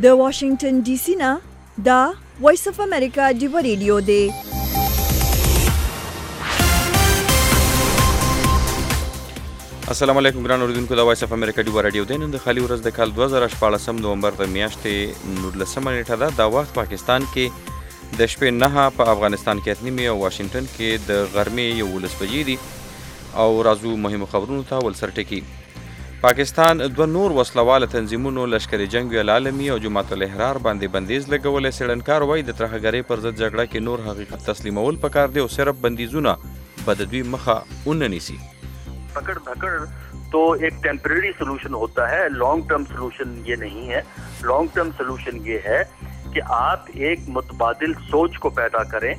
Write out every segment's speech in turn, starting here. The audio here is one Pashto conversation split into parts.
د واشنگټن ډي سي نه دا وایس اف امریکا ډیو ریډیو دی. السلام علیکم ګران اوریدونکو، د وایس اف امریکا ډیو ریډیو دی. نن د خالي ورځ د کال 2014 نومبر د میاشتې 19 نیټه ده. دا وخت پاکستان کې د شپې 9 په افغانستان کې 8 او واشنگټن کې د غرمې 11 بجې دي. او راځو مهمو خبرونو ته. ولسر ټکی پاکستان دوه نور وسلواله تنظیمونو لشکر جنگ العالمي او جماعت الاحرار باندې بندیز لګولې. څېړنکار وایي د ترهګرۍ پر ضد جګړه کې نور حقیقت تسلیمول پکار دی او صرف بندیزونه به د دوی مخه ونه نیسي. पकड़ धकड़ तो एक टेम्परेरी सोल्यूशन होता है, लॉन्ग टर्म सोल्यूशन ये नहीं है. लॉन्ग टर्म सोल्यूशन ये है कि आप एक मुतबादिल सोच को पैदा करें.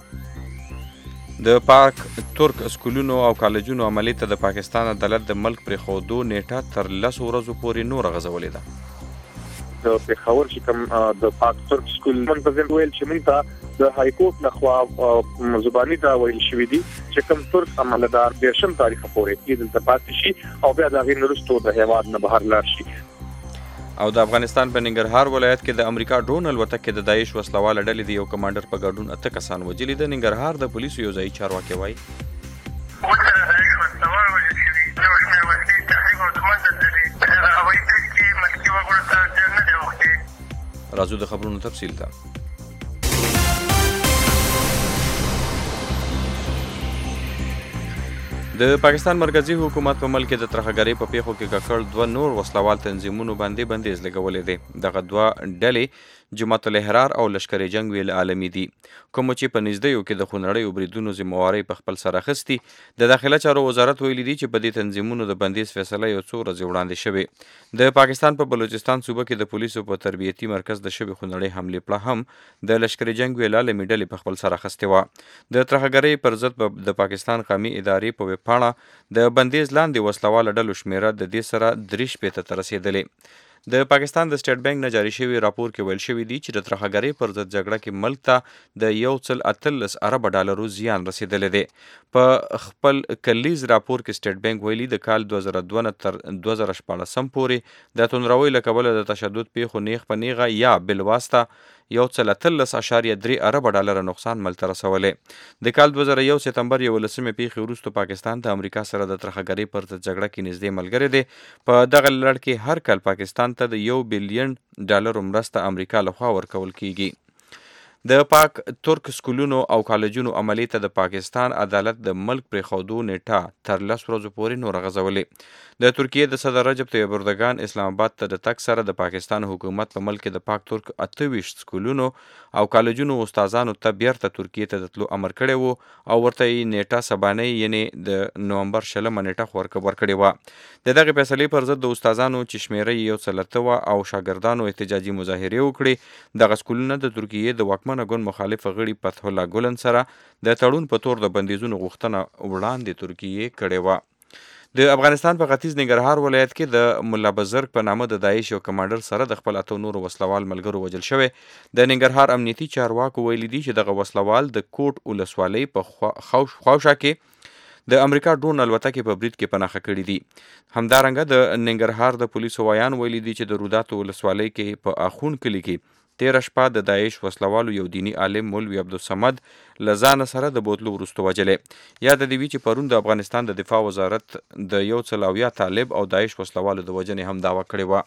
د پاک ترک سکولونو او کالجونو عملي ته د پاکستان عدالت د ملک پرېښودو نیټه تر 10 ورځو پورې نوره غځولې ده. د پېښور چې کوم د پاک ترک سکول منتظم ویل چې موږ ته د های کورټ لخوا زبانی دا ویل شوې دي چې کوم ترک عملدار 13 تاریخ پورې کې دلته پاتې شي او بیا د هغې نه وروسته د هېواد نه بهر لاړ شي. او د افغانستان په ننګرهار ولایت کې د امریکا ډرون الوتکې د داعش وسلواله ډلې د یو کمانډر په ګډون 8 کسان وژلي. د ننګرهار د پولیسو یو ځایي چارواکي وایي راځو د خبرونو تفصیل ته. د پاکستان مرکزی حکومت په ملک کې د ترهګرۍ په پیښو کې ککړ دوه نور وسلوال تنظیمونو باندې بندیز لګولې دي. دغه دوه ډلې جماعت الاحرار او لشکر جنگ العالمي دي، کوم چې په نږدېیو کې د خونړیو بریدونو ذمهوارۍ په خپل سر اخیستي. د داخله چارو وزارت ویلي دي چې په دې تنظیمونو د بندیز فیصله یو څو ورځې وړاندې شوې. د پاکستان په بلوچستان صوبه کې د پولیسو په تربیتي مرکز د شوې خونړۍ حملې پړه هم د لشکر جنگ العالمي ډلې په خپل سر اخیستې وه. د ترهګرۍ پر ضد د پاکستان قومي ادارې په ویبپاڼه د بندیز لاندې وسلواله ډلو شمیره د دې سره 3 ته رسېدلې. د پاکستان د سټیټ بانک نه جاري شوي راپور کې ویل شوي دي چې د ترهګرۍ پر ضد جګړه کې ملک ته د 1.18 ارب ډالرو زیان رسېدلی دی. په خپل کلیز راپور کې سټیټ بانک ویلي د کال 2002 تر 2014 پورې د توندروۍ له کبله د تشدد پیښو نیغ په نیغه یا بلواسطه 1.13 ارب ډالر نقصان ملته رسولی. د کال 2001 سپتمبر 11 پیښې وروسته پاکستان د امریکا سره د ترهګرۍ پر ضد جګړه کې نږدې ملګری دی. په دغه لړ کې هر کال پاکستان ته د 1 بلین ډالر مرسته امریکا لخوا ورکول کیږي. د پاک ترک سکولونو او کالجونو عملي ته د پاکستان عدالت د ملک پرېښودو نیټه تر 10 ورځو پورې نوره غځولې. د ترکیې د صدر رجب طیب اردوګان اسلام آباد ته د تګ سره د پاکستان حکومت په ملک کې د پاک ترک 28 سکولونو او کالجونو استادانو ته بیرته ترکیې ته د تلو امر کړی و او ورته یې نیټه سبانۍ یعنې د نومبر 20 نیټه ورکړې وه. د دغې فیصلې پر ضد د استادانو چې شمېره یې 130 وه او شاګردانو احتجاجي مظاهرې وکړې. دغه سکولونه د ترکیې د واکمنه ګوند مخالف غړي فتح الله ګلن سره د تړون په تور د بندیزونو غوښتنه وړاندې ترکیې کړې وه. د افغانستان په ختیځ ننګرهار ولایت کې د ملا بزرګ په نامه د داعش یو کمانډر سره د خپل 8 نورو وسلوال ملګرو وژل شوی. د ننګرهار امنیتي چارواکو ویلي دي چې دغه وسلوال د کوټ ولسوالۍ په خواوشا کې د امریکا ډرون الوتکې په برید کې پناهه کړي دي. همدارنګه د ننګرهار د پولیسو ویان ویلي دي چې د روداتو ولسوالۍ کې په اخون کلي کې 13 شپه د داعش وسلوالو یو دیني عالم مولوي عبدالصمد له ځانه سره د بوتلو وروسته وژلی. یاد دې وي چې پرون د افغانستان د دفاع وزارت د 1 طالب او داعش وسلوالو د وژنې هم دعوه کړې وه.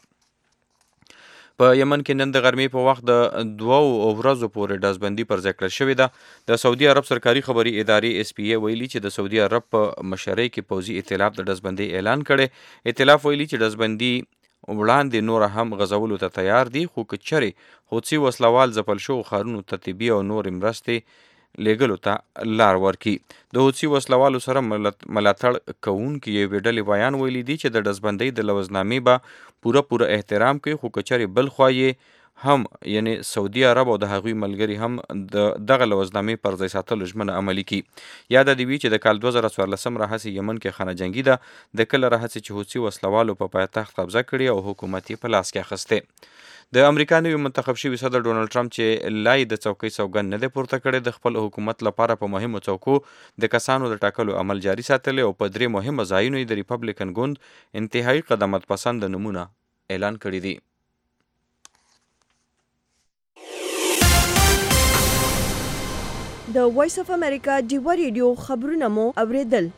په یمن کې نن د غرمې په وخت د 2 ورځو پورې ډزبندي پر ځای کړل شوې ده. د سعودي عرب سرکاري خبري ادارې SPA ویلي چې د سعودي عرب په مشرۍ کې پوځي ائتلاف د ډزبندۍ اعلان کړی. ائتلاف ویلي چې ډزبندي وړاندې نور هم غزولو ته تیار دي، خو که چېرې حوثي وسلوال ځپل شوو ښارونو ته طبي او نورې مرستې لیږلو ته لار ورکړي. د حوثي وسلوالو سره ملاتړ کوونکي یوې ډلې بیان ویلي دي چې د ډزبندۍ د لوزنامې به پوره احترام کوي، خو که چېرې بل خوا یې هم یعنی سعودي عرب او د هغوی ملګري هم دغه لوزنامې پر ځای ساتلو ژمنه عملي کړي. یاد دې وي چې د کال 2014 راهیسې یمن کې خانه جنګي ده، د کله راهیسې چې حوثي وسلوالو په پایتخت قبضه کړې او حکومت یې په لاس کې اخیستی. د امریکا نوي منتخب شوي صدر ډونالډ ټرمپ چې لای د څوکۍ سوګند نه دی پورته کړی، د خپل حکومت لپاره په مهمو څوکو د کسانو د ټاکلو عمل جاري ساتلی او په 3 مهمه ځایونو یې د ریپبلیکن ګوند انتهایی قدامت پسند نمونه اعلان کړي دي. د وایس اف امریکا ډیوا ریډیو خبرونه مو اوریدل.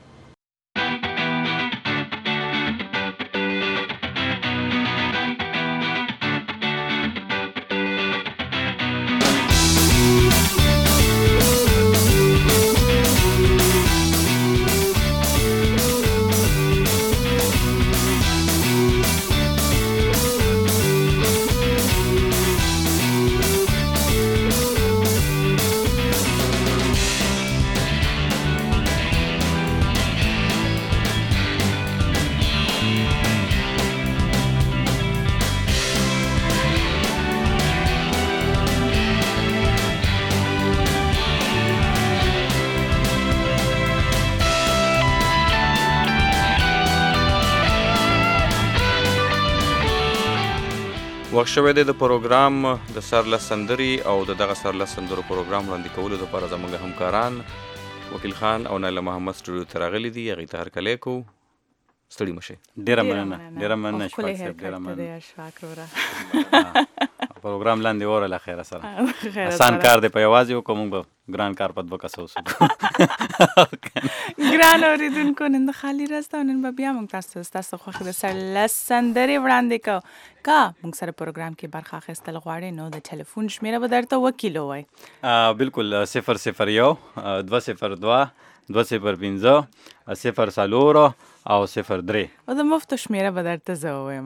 وخت شوی دی د پروګرام د سرله سندري او دغه سرله سندرو پروګرام وړاندې کولو لپاره زموږ همکاران وکیل خان او نایله محمد سټوډیو ته راغلي دي. هغوی ته هرکلی کوو. ستړي مه شئ. ډېره مننه اشفاق صاحب، ډېره مننه. پروګرام لاندې وره له خیره سره آسان کار دی، په یوازې وکړو، موږ به ګران کار په 2 کسه وسو. ګران اورېدونکو، نن د خالي ورځ ده او نن به بیا موږ تاسو ستاسو خوښې د سرله سندرې وړاندې کوو. که موږ سره پروګرام کې برخه اخیستل غواړئ نو د ټلیفون شمېره به درته وکیل ووایي. بلکل 001 202 205 04 او 03 او د مفتو شمېره به درته زه ووایم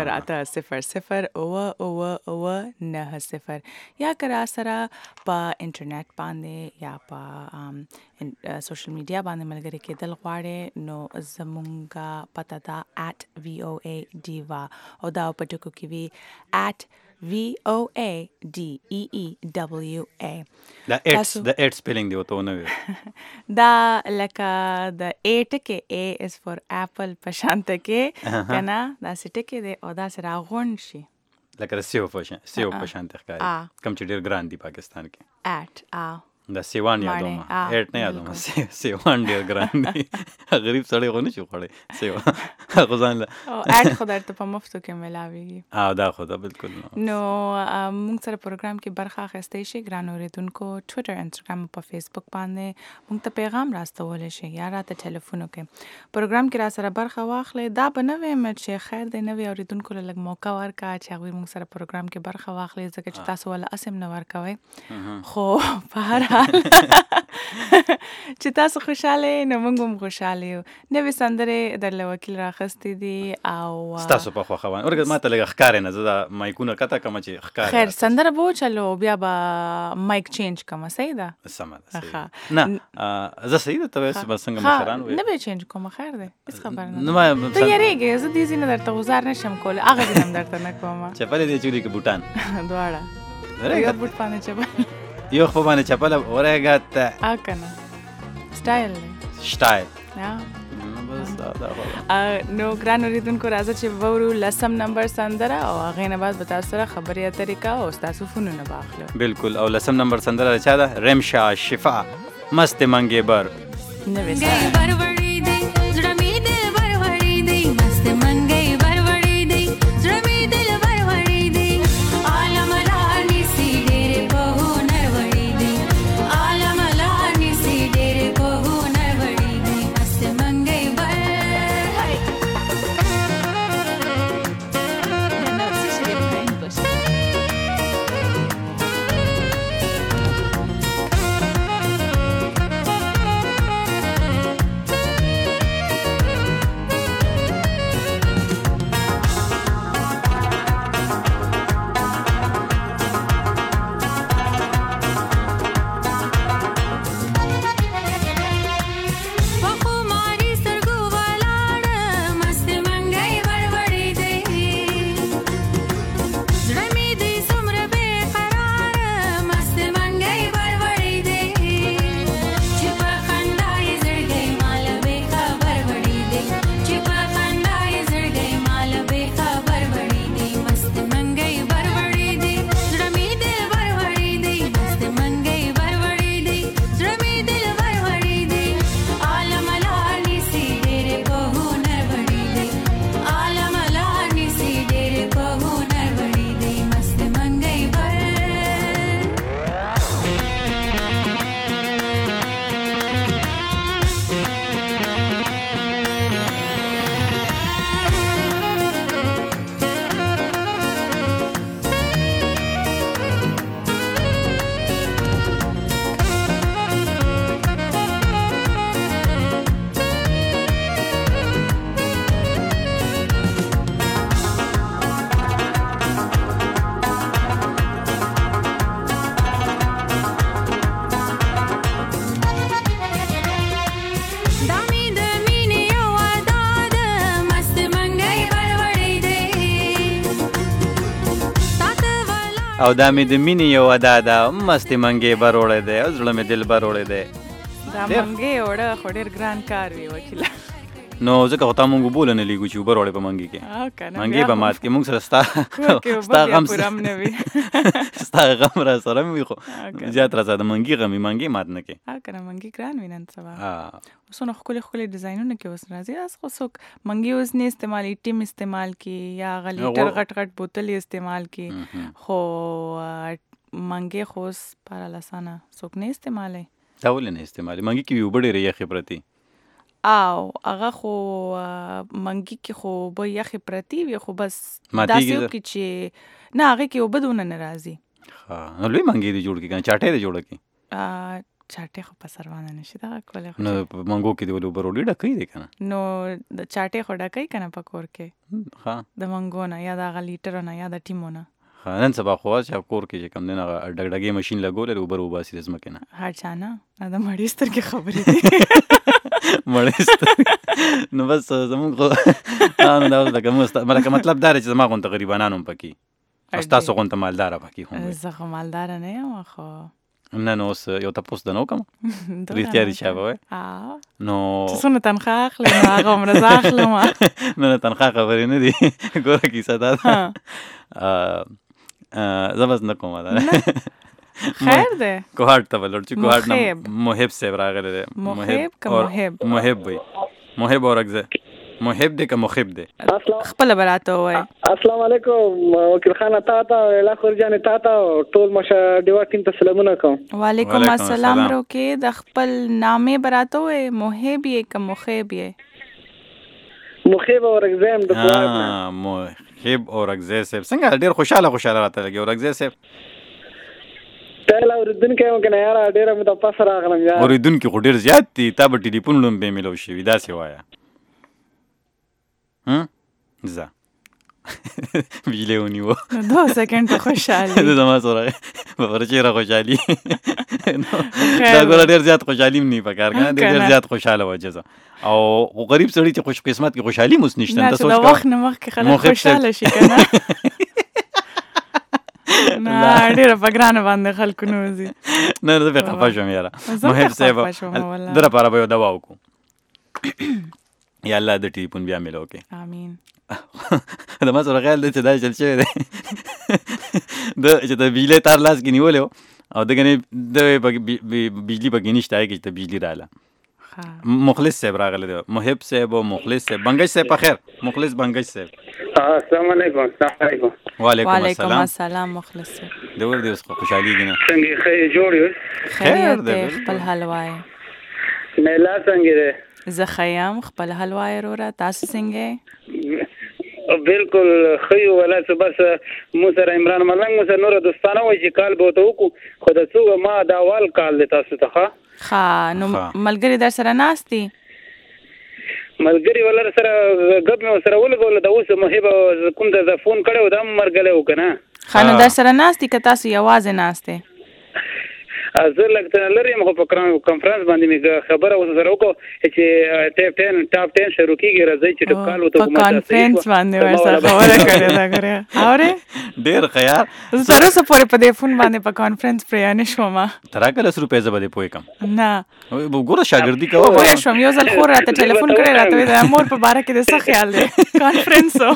08000 یا که راسره په انټرنیټ باندې یا په سوشل میډیا باندې ملګري کېدل غواړئ نو زمونږ پته ده @VOA Diva او دا په ټکو کې وي VOA DEEWA. د ایټ سپیلنګ دی ورته ونه ویل دا لکه د A ټکې A is for apple په شانته کې که نه داسې ټکې دی او داسې راغونډ شي لکه د سیو په شانته ښکاري، کوم چې ډېر ګران دي پاکستان کې. د سیوان یادوم، ایټ نه یادوم، سیوان ډېر ګران دي. غریب سړی خو نه شي خوړی سیوان، خو ځان له ایټ خو درته په مفتو کې ملاویږي. دا خو ده بلکل. نو موږ سره پروګرام کې برخه اخیستی شي ګران اورېدونکو. ټویټر، انسټاګرام او په فیسبوک باندې موږ ته پیغام راستولی شي یا راته ټلیفون وکړئ. پروګرام کې را سره برخه واخلئ. دا به نه وایم چې خیر دی نوي اورېدونکو له لږ موقع ورکړه چې هغوی موږ سره پروګرام کې برخه واخلئ، ځکه چې تاسو وله اسم نه ورکوئ. خو په هر حال چې تاسو خوشاله نو موږ هم خوشاله یو. نوې سندرې درله وکیل راخیستې دي او ستاسو په خوښه باندې ورګه ماته لږ ښکارې نه، زه دا مایکونه کته کومه چې ښکارې. خیر سندره به وچلو بیا به مایک چینج کومه. صحیح ده؟ سمه ده. نه زه صحیح ده ته وایې به څنګه مشران وایي. نه به چینج کومه، خیر دی، هېڅ خبره نه. ته یېرېږې، زه دې ځینې درته غوزار نشم کولی، هغه دې هم درته نه کومه. چپلې دې چولي کې بوټان دواړه یو بوټ باندې چپل یو خو باندې چپله ورېږه ته کنه سټایل دی سټایل. نو ګران اورېدونکو راځه چې وورو 10 نمبر سندره او هغې نه بعد به تاسو سره خبرې اترې کوو او ستاسو فونونه به اخلو. بلکل. او 10 نمبر سندره د چا ده؟ رمشا شفا مست منګې بر نوې سندره. او دا مې د مینې یو ادا ده مستې منګې بر وړی دی او زړه مې دل بر وړی دی دا منګې وړه خو ډېر ګران کار وي وکیله نو ځکه خو تا مونږ بوله نه لیږو چې اوبه راوړې په منګې کې منګې به مات کې مونږ سره ستا غم را سره مې وي خو زیات را سره د منګې غم وي منګې مات نه کې که نه منګې ګران وي نن سبا اوسونه ښکلې ښکلې ډیزاینونه کې اوس راځي اوس خو څوک منګې اوس نه استعمالي ټیم استعمال کړي یا هغه لیټر غټ غټ بوتل استعمال کړي خو منګې خو اوس پر لاسانه څوک نه استعمالوي دا ولې نه استعمالوي منګې کې وي اوبه ډېرې یخې پرتې او هغه خو منګي کې خو به یخې پرتې وي خو بس داسې وکړي چې نه هغې کې اوبه دونه نه راځي نو لوی منګې دې جوړ کړي که نه چاټۍ دې جوړه کړي چاټۍ خو په سروانه نشي دغه کولی نو په منګو کې دې ولې اوبه راوړي ډکوي دی که نه نو د چاټۍ خو ډکوي که نه په کور کې د منګو نه یا د هغه لیټرو نه یا د ټیمو نه نن سبا خو چې کور کې چې کوم دی هغه ډګډګې ماشین لګولی اوبه راوباسي د ځمکې نه هر چا نه دا مړې سترګې خبرې دي مړې سترګې نو بس زمونږ خو مطلب دا دی چې زما غونته غریبانان هم پکې او ستاسو غونته مالداره پکې هم زه خو مالداره نه یم خو نه نو اوس یو تپوس د نه وکړم رښتیا رښتیا به وایې نو چې څونه تنخواه اخلې نو هغه عمره زه اخلم نه تنخواه خبرې نه دي ګوره کیسه دا ده زه بس نه کومه ده خیر دی کوهاټ ته به لوړ چې کوهاټ نه محب صاحب راغلی دی محب که محب محب وي محب اورکزی محب دی که مخب دی خپله به راته ووایي السلام علیکم وکیل خانه تا ته اله خورجانې تا ته ټول مشه ډیوا ټیم ته سلامونه کوم وعلیکم السلام روکې د خپل نامې به راته ووایي محب یې که مخب یې مخب اورکزی یم د کوهاټ نه محب اورکزی صاحب څنګه ډېر خوشحاله راته لګي اورکزی صاحب ټیل اورېدونکی یم که نه یاره ډېره مې تپاس راغلم یار اورېدونکي خو ډېر زیات دي تا به ټلیفون لوم بې میلو شوي داسې وایه ځه بجلی ونیوه 2 سکنډ خوشحالي زما سره په چېره خوشحالي دا ګوره ډېر زیات خوشحالي هم نه پکار که نه ډېر زیات خوشحاله وجه زه او غریب سړي چې خوش قسمت کې خوشحالي هم اوس نشته نه چې د وخت نه مخکې خلک خوشحاله شي که نه نه ډېره په ګرانه باندې خلکو نه وځي نه زه پرې خفه شوم یاره محب صاحب ده لپاره به یو دوا وکړو یا الله د ټلیفون بیا میلو کې امین د ما سره خیال دی چې دا چل شوی دی چې د بجلی تار لاس کې نیولی و او دغه نه د بجلی پکې نشته هغې کې چې ته بجلی راغله مخلص صاحب راغلی دی محب صاحب او مخلص صاحب بنګش صاحب په خیر مخلص بنګش صاحب السلام علیکم وعلیکم السلام مخلص صاحب د ور دی اوس خوشحالېږي نه څنګه ښه جوړ یو خیر دی خپل حال وایه میلا څنګه دی زه ښه یم خپل حال وایه وروره تاسو څنګه بالکل ښه یو ولا څه بس مو سره عمران ملنګ مو سره نور دوستانه وایي چې کال به ورته وکړو خو د څو ما دا اول کال دی تاسو ته ښه نو ملګري در سره ناست دي ملګري ولر سره ګپ مې ورسره ولګوله د اوس محب کوم ته فون کړی و دا هم مرګلی و که نه نو در سره ناست دي که تاسو یوازې ناست دی زه لږ څه لرې یم خو په کنفرانس باندې مې خبره ورسره وکړو چې ټاپ 10 شروع کېږي راځئ چې ټکال ورته په کانفرنس باندې ورسره خبره کړې ده ګورې اورې ډېر ښه یار زه تر اوسه پورې په دې فون باندې په کانفرنس پرې نه شوم تر هغه 10 روپۍ زه به دې پوه کړم نه ګوره شاګردي کوه پوه شوم یو ځل خور راته ټلیفون کړی راته وایي د مور په باره کې دې څه خیال دی کانفرنس و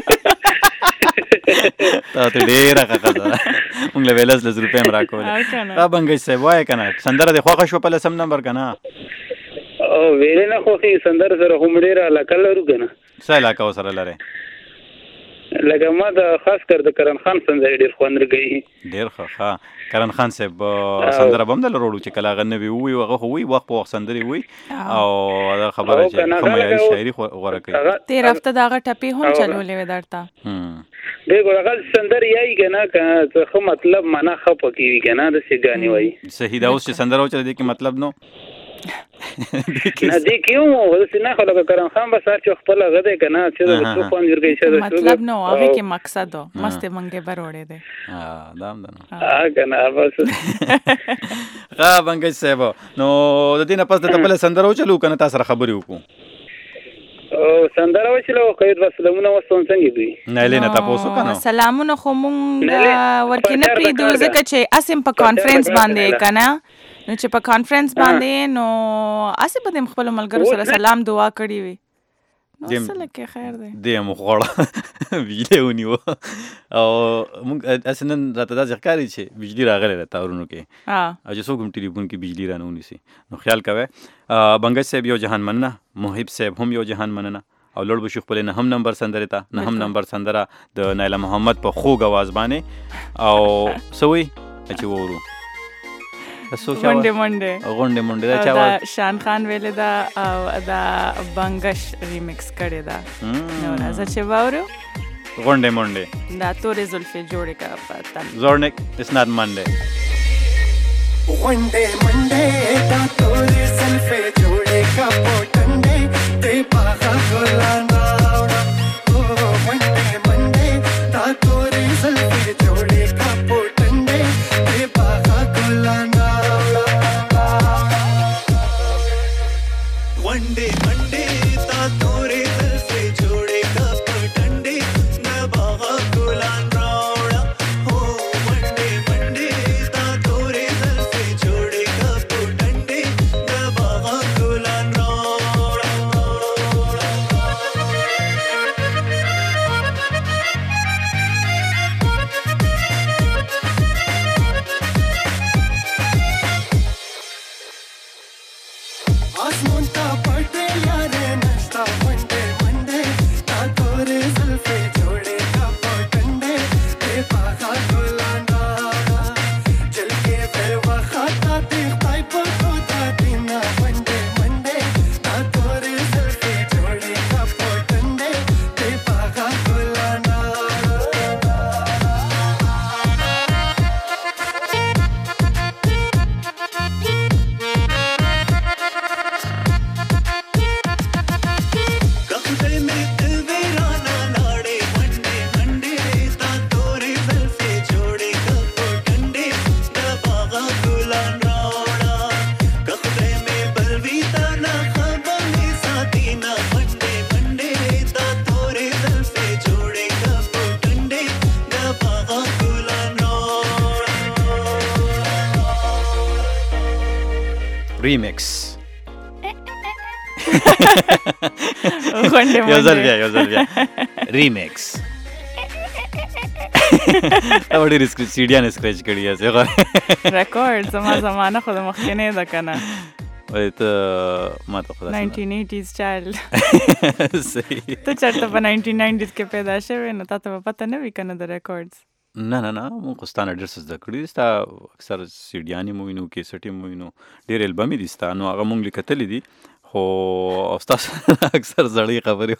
تا ته ډېره ښه ښځه ده مونږ له 10 روپۍ هم راکولې بنګش صاحب وایه که نه سندره دې خوښه شوه په 10 نمبر که نه ویلې نه خوښي سندره سره خو ډېره علاقه لرو که نه څه علاقه ورسره لرې لکه ما د خاص کر د کرن خان سندرې ډېر خوند راکوي ډېر ښه کرن خان صاحب سندره به هم دله وروړو چې کله هغه نوي ووایي هغه خو وایي وخت په وخت سندرې وایي او دا خبره چې ښه معیاري شاعري غوره کوي تېر هفته د هغه ټپې هم چلولې وې درته دی ګوره هغه سندرې یایي که نه که ښه مطلب معنا ښه پکې وي که نه داسې ګانې وایي صحیح دا اوس چې سندره وچله دې کې مطلب نو نه دې کې هم داسې نه خو لکه کرم خان به سهار چې خپل هغه دی که نه چې د څو خوند ورکوي مطلب نه و هغې کې مقصد و مستې منګې به روړې دی دا هم ده نو که نه بس ښه بنګش صاحب نو د دې نه پس درته بله سندره وچلو که نه تا سره خبرې وکړو او سندره وشله قید وسلمونه وسون څنګه دی نه لینه تاسو کنه سلامونه خو مونږ ورکه نه پریدو ځکه چې اسیم په کانفرنس باندې کنه نو چې په کانفرنس باندې نو اسې به خپل ملګرو سره سلام دعا کړی وي نو سره کې خیر دی دیم خوړه بجلی ونیو او مونږ اسنن راته دا ځکاري چې بجلی راغله د تاورونو کې او چې څوک هم ټلیفون کې بجلی رانه ونیسي نو خیال کوئ بنګج صاحب یو جهان مننه محب صاحب هم یو جهان مننه او لوړ بشو خپل نه هم نمبر سندره ته نه هم نمبر سندره د نایله محمد په خوږ आवाज باندې او سوي چې وورو غونډه دا چا شان خان ویل دا او دا بنگش ریمیکس کړی دا نو راځه چې وورو غونډه دا تورې زلفې جوړې کا پاتن زورنک اټس ناٹ منډه غونډه دا تورې زلفې جوړې کا پټنډه ته پاغه ګلانا غونډه دا تورې زلفې جوړې کا پټنډه ته پاغه ګلانا ریمیکس غونډه یو ځل بیا ریمیکس او ډېر سیډیان سکریچ کړی است ریکارډ زمانه خو د مخکنه ده کنه وای ته ما ته خدا 1980s چایلډ صحیح ته چرته په 1990s کې پیدا شوی نو تاسو په پته نه وی کنه د ریکارډز نه مونږ خو ستانه ډېر څه زده کړي ستا اکثر سیډیانې مو وینو کیسټې مو وینو ډېر البمې دي ستا نو هغه مونږ لیکتلي دي خو ستاسو اکثر زړې خبرې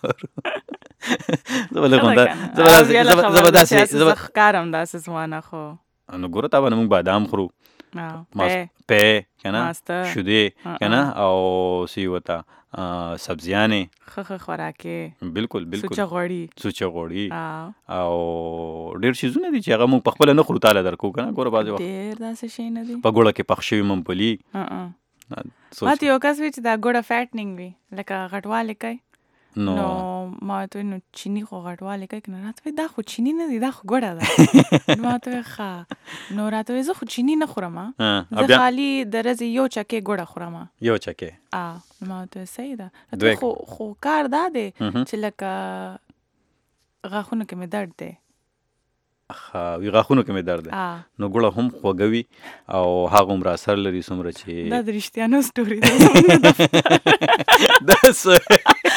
وارو زه به ښکارم داسې ځوانه خو نو ګوره تا باندې مونږ بادام خورو پی کنه شودې کنه او سی وتا سبزیانې خخ خوراکې بالکل سوچه غوړي او ډېر شیزونه دي چې هغه موږ په خپل نه خورو تعالی درکو کنه ګوره بعضې وخت ډېر داسې شی نه دي په ګوړه کې پخ شوي ممپلي ماته یو کس وی چې دا ګوړه فیټنینګ وي لکه غټوالی کوي نو ما ته نو چینی خو غټوالی کوي کنه راته دا خو چینی نه دی دا خو ګوړه ده ما ته ښه نو راته زه خو چینی نه خورم زه خالي د ورځې یو چکې ګوړه خورم یو چکې ما ته صحیح ده خو کار دا دی چې لکه غاښونو کې مې درد دی وی غاښونو کې مې درد دی نو ګوړه هم خوږوي او هغه هم را اثر لري څومره چې دا د رښتیانو سټوري ده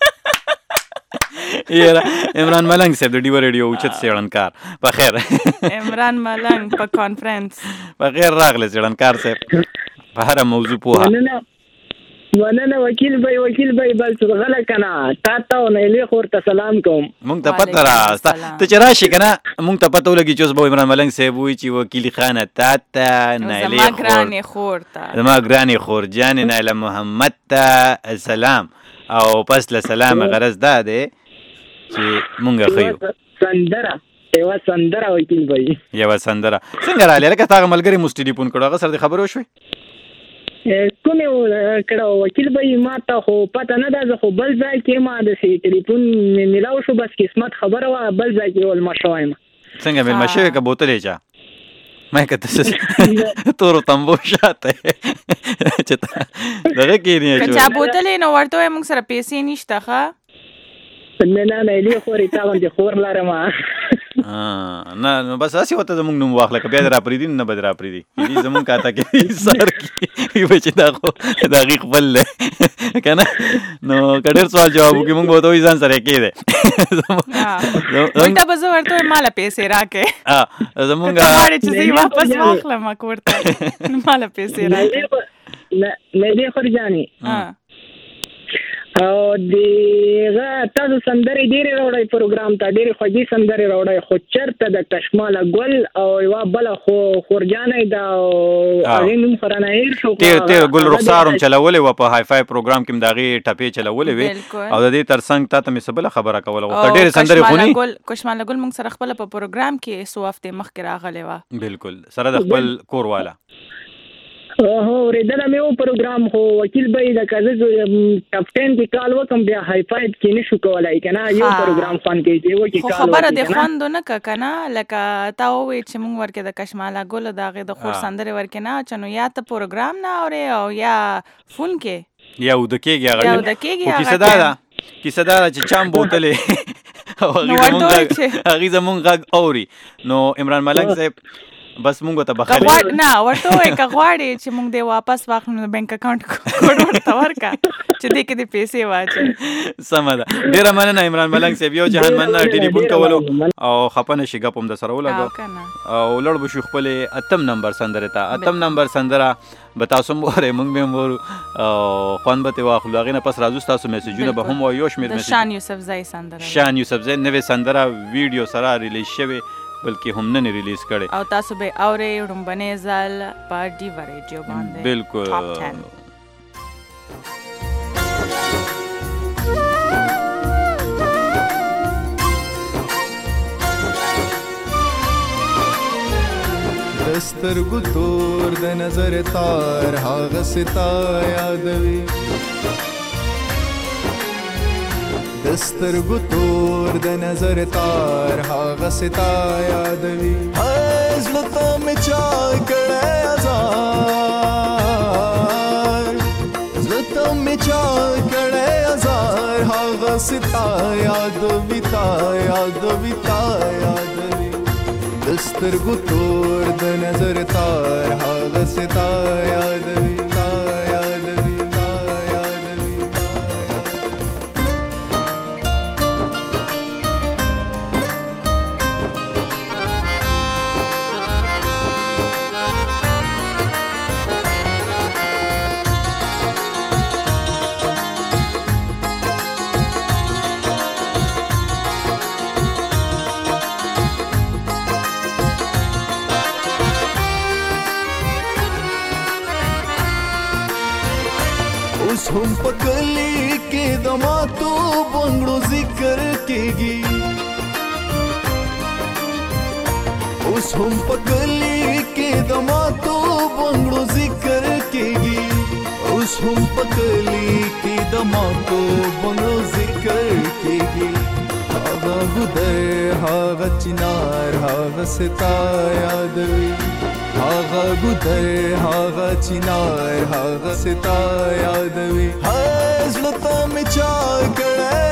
یاره عمران ملنګ صاحب د ډیو ریډیو اوچت څېړنکار په خیر عمران ملنګ په کانفرنس په خیر راغلی څېړنکار صاحب په هره موضوع پوهه مننه وکیل بای بل څه غله کنه تا ته نه خور ته سلام کوم مونږ ته پته راسته ته چې راشي کنه مونږ ته پته ولګي چې اوس به عمران ملنګ صاحب وایي چې وکیل خانه تا ته نایلې خور ته زما ګرانې خور جانې نایله محمد ته سلام او پس له سلام غرض دا دی چې مونږ خیو یوه سندره وکیل بای یوه سندره څنګه رالی لکه تا هغه ملګري مو ټلیفون کړو هغه سره دې خبرې وشوې کومه کړه وکیل به ما ته خو پته نه ده، خو بل ځای کې ما د ټلیفون ملاو شو، بس قسمت خبره وا بل ځای کې ول مشوایم. څنګه مل مشه کا بوتلې چا ما کته تورو تمبو شاته چتا دغه کې نه چا بوتلې نو ورته موږ سره پیسې نشته ښا نه لی خوري تا باندې خور لاره ما نه بس اسی وته زمونږ نوم واخله بیا درا پریدي نه بدرا پریدي دې زمونږ کاته کې سر کې بچ دا خو دا غي خپل کنه نو کډر سوال جواب کې موږ وته ځان سره کې ده وټا بزو ورته مال پیسې راکې زمونږ باندې چې واپس واخله ما کوړته مال پیسې راکې نه دې خور جاني او دیغه تاسو سندرې ډېرې راوړی پروګرام ته، ډېرې خوږې سندرې راوړی، خو چېرته د کشماله ګل او یوه بله خورجانۍ ده او هغې نوم خو رانه هېر شو. تېره ګل رخسار هم چلولې وه په های فای پروګرام کې هم د هغې ټپې چلولې وې او د دې تر څنګ تا ته مې څه بله خبره کوله غوښته ډېرې سندرې خوني. کشماله ګل موږ سره خپله په پروګرام کې څو هفتې مخکې راغلې وه، بلکل سره د خپل کور والا. هو ورېدله مې و پروګرام، خو وکیل به یې لکه زه کپټین کې کال وکړم بیا های فای کې نه شو کولی که نه یو پروګرام خوند کوي چې وکړي خو خبره دې خوند ونه که که نه لکه تا ووایې چې موږ ورکې د کشماله ګل د هغې د خور سندرې ورکې نه اچو نو یا ته پروګرام نه اورې او یا فون کې یا اوده کېږي خو کیسه دا ده چې چام بوتلې هغې زمونږ غږ اوري نو عمران ملنګ صاحب بس مونږ ته بخښه نه ورته وایي که غواړې چې مونږ دې واپس واخلو نو بینک اکاونټ کوډ ورته ورکړه چې دې کې دې پیسې واچوي. سمه ده، ډېره مننه عمران ملنګ صاحب، یو جهان مننه ټلیفون کولو او خفه نه شي ګپ هم در سره ولګو او لړ به شو خپلې اتم نمبر سندرې ته. اتم نمبر سندره به تاسو هم وورئ موږ به هم وورو او خوند به ترې واخلو. هغې نه پس راځو ستاسو میسیجونه به هم وایو. یو شمېر د شان یوسفزۍ سندره شان یوسفزۍ نوې سندره ویډیو سره ریلیز شوې بلکې هم نه ریلیز کړي او تاسو به اورئ وړومبنی ځل په ډیوه ریډیو باندې بلکل. د سترګو تور د نظر تار هغه ستا یادوي، د سترګو تور د نظر تار هغه ستا یادوي. زړه ته مې چا کړی ازار، زړه ته مې چا کړی ازار هغه ستا یادوي تا یادوي تا یادوي. د سترګو تور د نظر تار هغه ستا یادوي تا یادوي تا یادوي. اوس هم په کلي کې د ماتو بنګړو ذکر کېږي، اوس هم په کلي کې د ماتو بنګړو ذکر کېږي، اوس هم په کلي کې د ماتو بنګړو ذکر کېږي. هغه ګودر هغه چنار هغه ستا یادوي، هغه ګودر هغه چنار هغه ستا یادوي. زړه ته مې چا کړی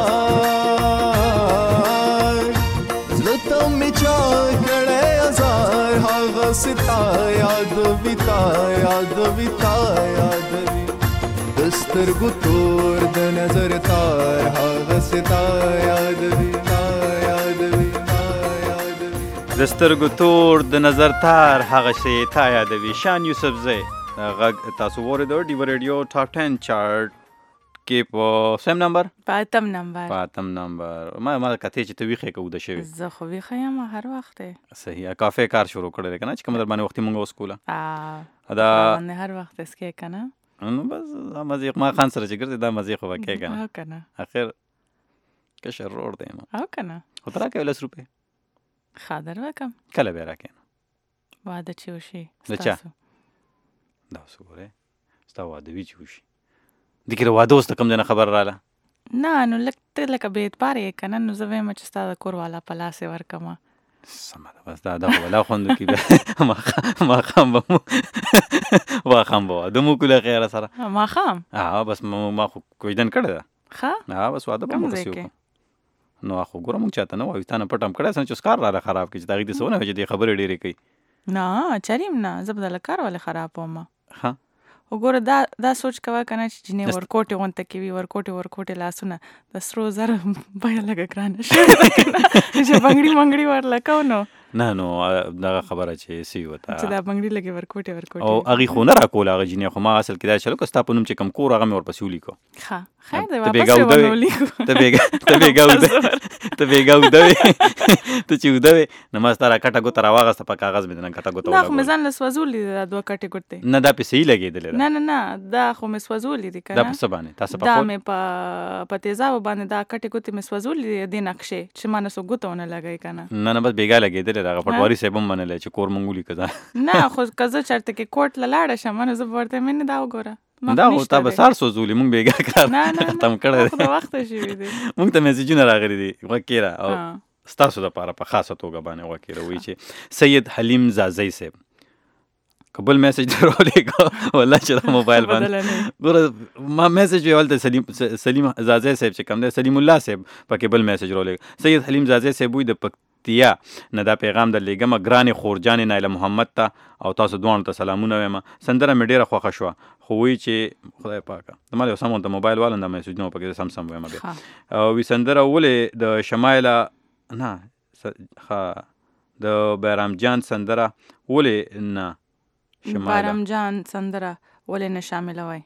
ازار، زړه ته مې چا کړی ازار هغه ستا یادوي تا یادوي تا یادوي. د سترګو تور د نظر تار هغه ستا یادوي تا یادوي تا یادوي. د سترګو تور د نظر تار هغه شی تا یادوي. شان یوسفزۍ غږ تاسو واورېدو ډیوه ریډیو ټاپ 10 چارټ کې په سیم نمبر په اتم نمبر ما کتې چې ته ویښې که اوده شوې زه خو ویښه یم هر وخت صحیح کافی کار شروع کړی دی که نه چې کوم در باندې وختي مونږ وسکوله دا هر وخت اسکې که نه نو بس دا مزې ما خان سره چې ګرځې دا مزې خو به کې که نه اخر کشر روړ دی ما او که نه خو ته راکوې 10 روپۍ ښه در وکړم کله بیا راکوې واده چې وشي د چا دا اوس وګورې ستا واده وي چې وشي دې کې واده اوس ته کوم ځای نه خبر راله نه نو ته لکه بې اعتباره یې که نه نو زه وایم چې ستا د کور والا په لاس یې ورکړمه سمه ده بس دا خو ولا خوند وکړي ماښام به مو واښام به واده مو کړو له خیره سره ماښام بس ما خو کوژدن کړې ده ښه بس واده به مو رسي وکړو نو خو ګوره موږ چاته نه وایو تا نه پټ هم کړی څه چې کار راله خراب کړي چې د هغې دې څه ونه وایي چې دې خبرې ډېرې کوي نه چریم نه زه به دله کار ولې خرابومه وګوره دا سوچ کوه که نه چې جینۍ ورکوټې غونته کوي ورکوټې لاسونه د سرو زرو بیه لږه ګرانه شوې ده که نه چې بنګړي ورله کوو نو نه دغه خبره چې سی وته چې دا بنګړي لګي ورکوټې او هغې خو نه راکوله هغه جینۍ خو ما اصل کې دا چلو که ستا په نوم چې کوم کور هغه مې ورپسې ولیکو خیر دی واپس یې ونه ولیکو ته بېګا اوده وې ته چې اوده وې نو ما ستا را کټه ګوته راواغسته په کاغذ مې دننه کټه ګوته دا خو مې ځان له سوځولي دي دا دوه کټې ګوتې نه دا پې صحیح لګېدلې ده نه دا خو مې سوځولي دي که دا په څه باندې تاسو دا مې په تیزابو باندې دا کټې ګوتې مې سوځولي دي دې نقشې چې ما نه څوک ګوته ونه لګوي که نه بس بېګا لګېدلې ده هغه پټواري صاحب هم منلی چې کور مونږ ولیکه نه خو که زه چېرته کې کوټ له لاړه شم نو زه به ورته مې نه دا وګوره دا خو تا به سار سوځولي مونږ بېګا کار ختم کړی دی د وخته شوي دي مونږ ته میسیجونه راغلي دي غوږ او ستاسو دپاره په خاصه توګه باندې غوږ وایي چې سید حلیم زازی صاحب که بل میسج در ولېږه والله چې دا موبایل باندې ګوره ما میسج وی هلته سلیم زازی صاحب چې کوم دی سلیم الله صاحب پکې بل میسج راولېږه سید حلیم زازی صاحب وایي د پکتیا نه دا پیغام در لېږمه ګرانې خورجانې نایله محمد ته او تاسو دواړو ته سلامونه وایم سندره مې ډېره خوښه شوه خو وایي چې خدای پاکه زما یو سم ته موبایل والا دا میسجونه پکې سم وایم بیا او وی سندره ولې د شمایله نه د بیرام جان سندره ولې نه بارم جان سندره ولې نه شاملوئ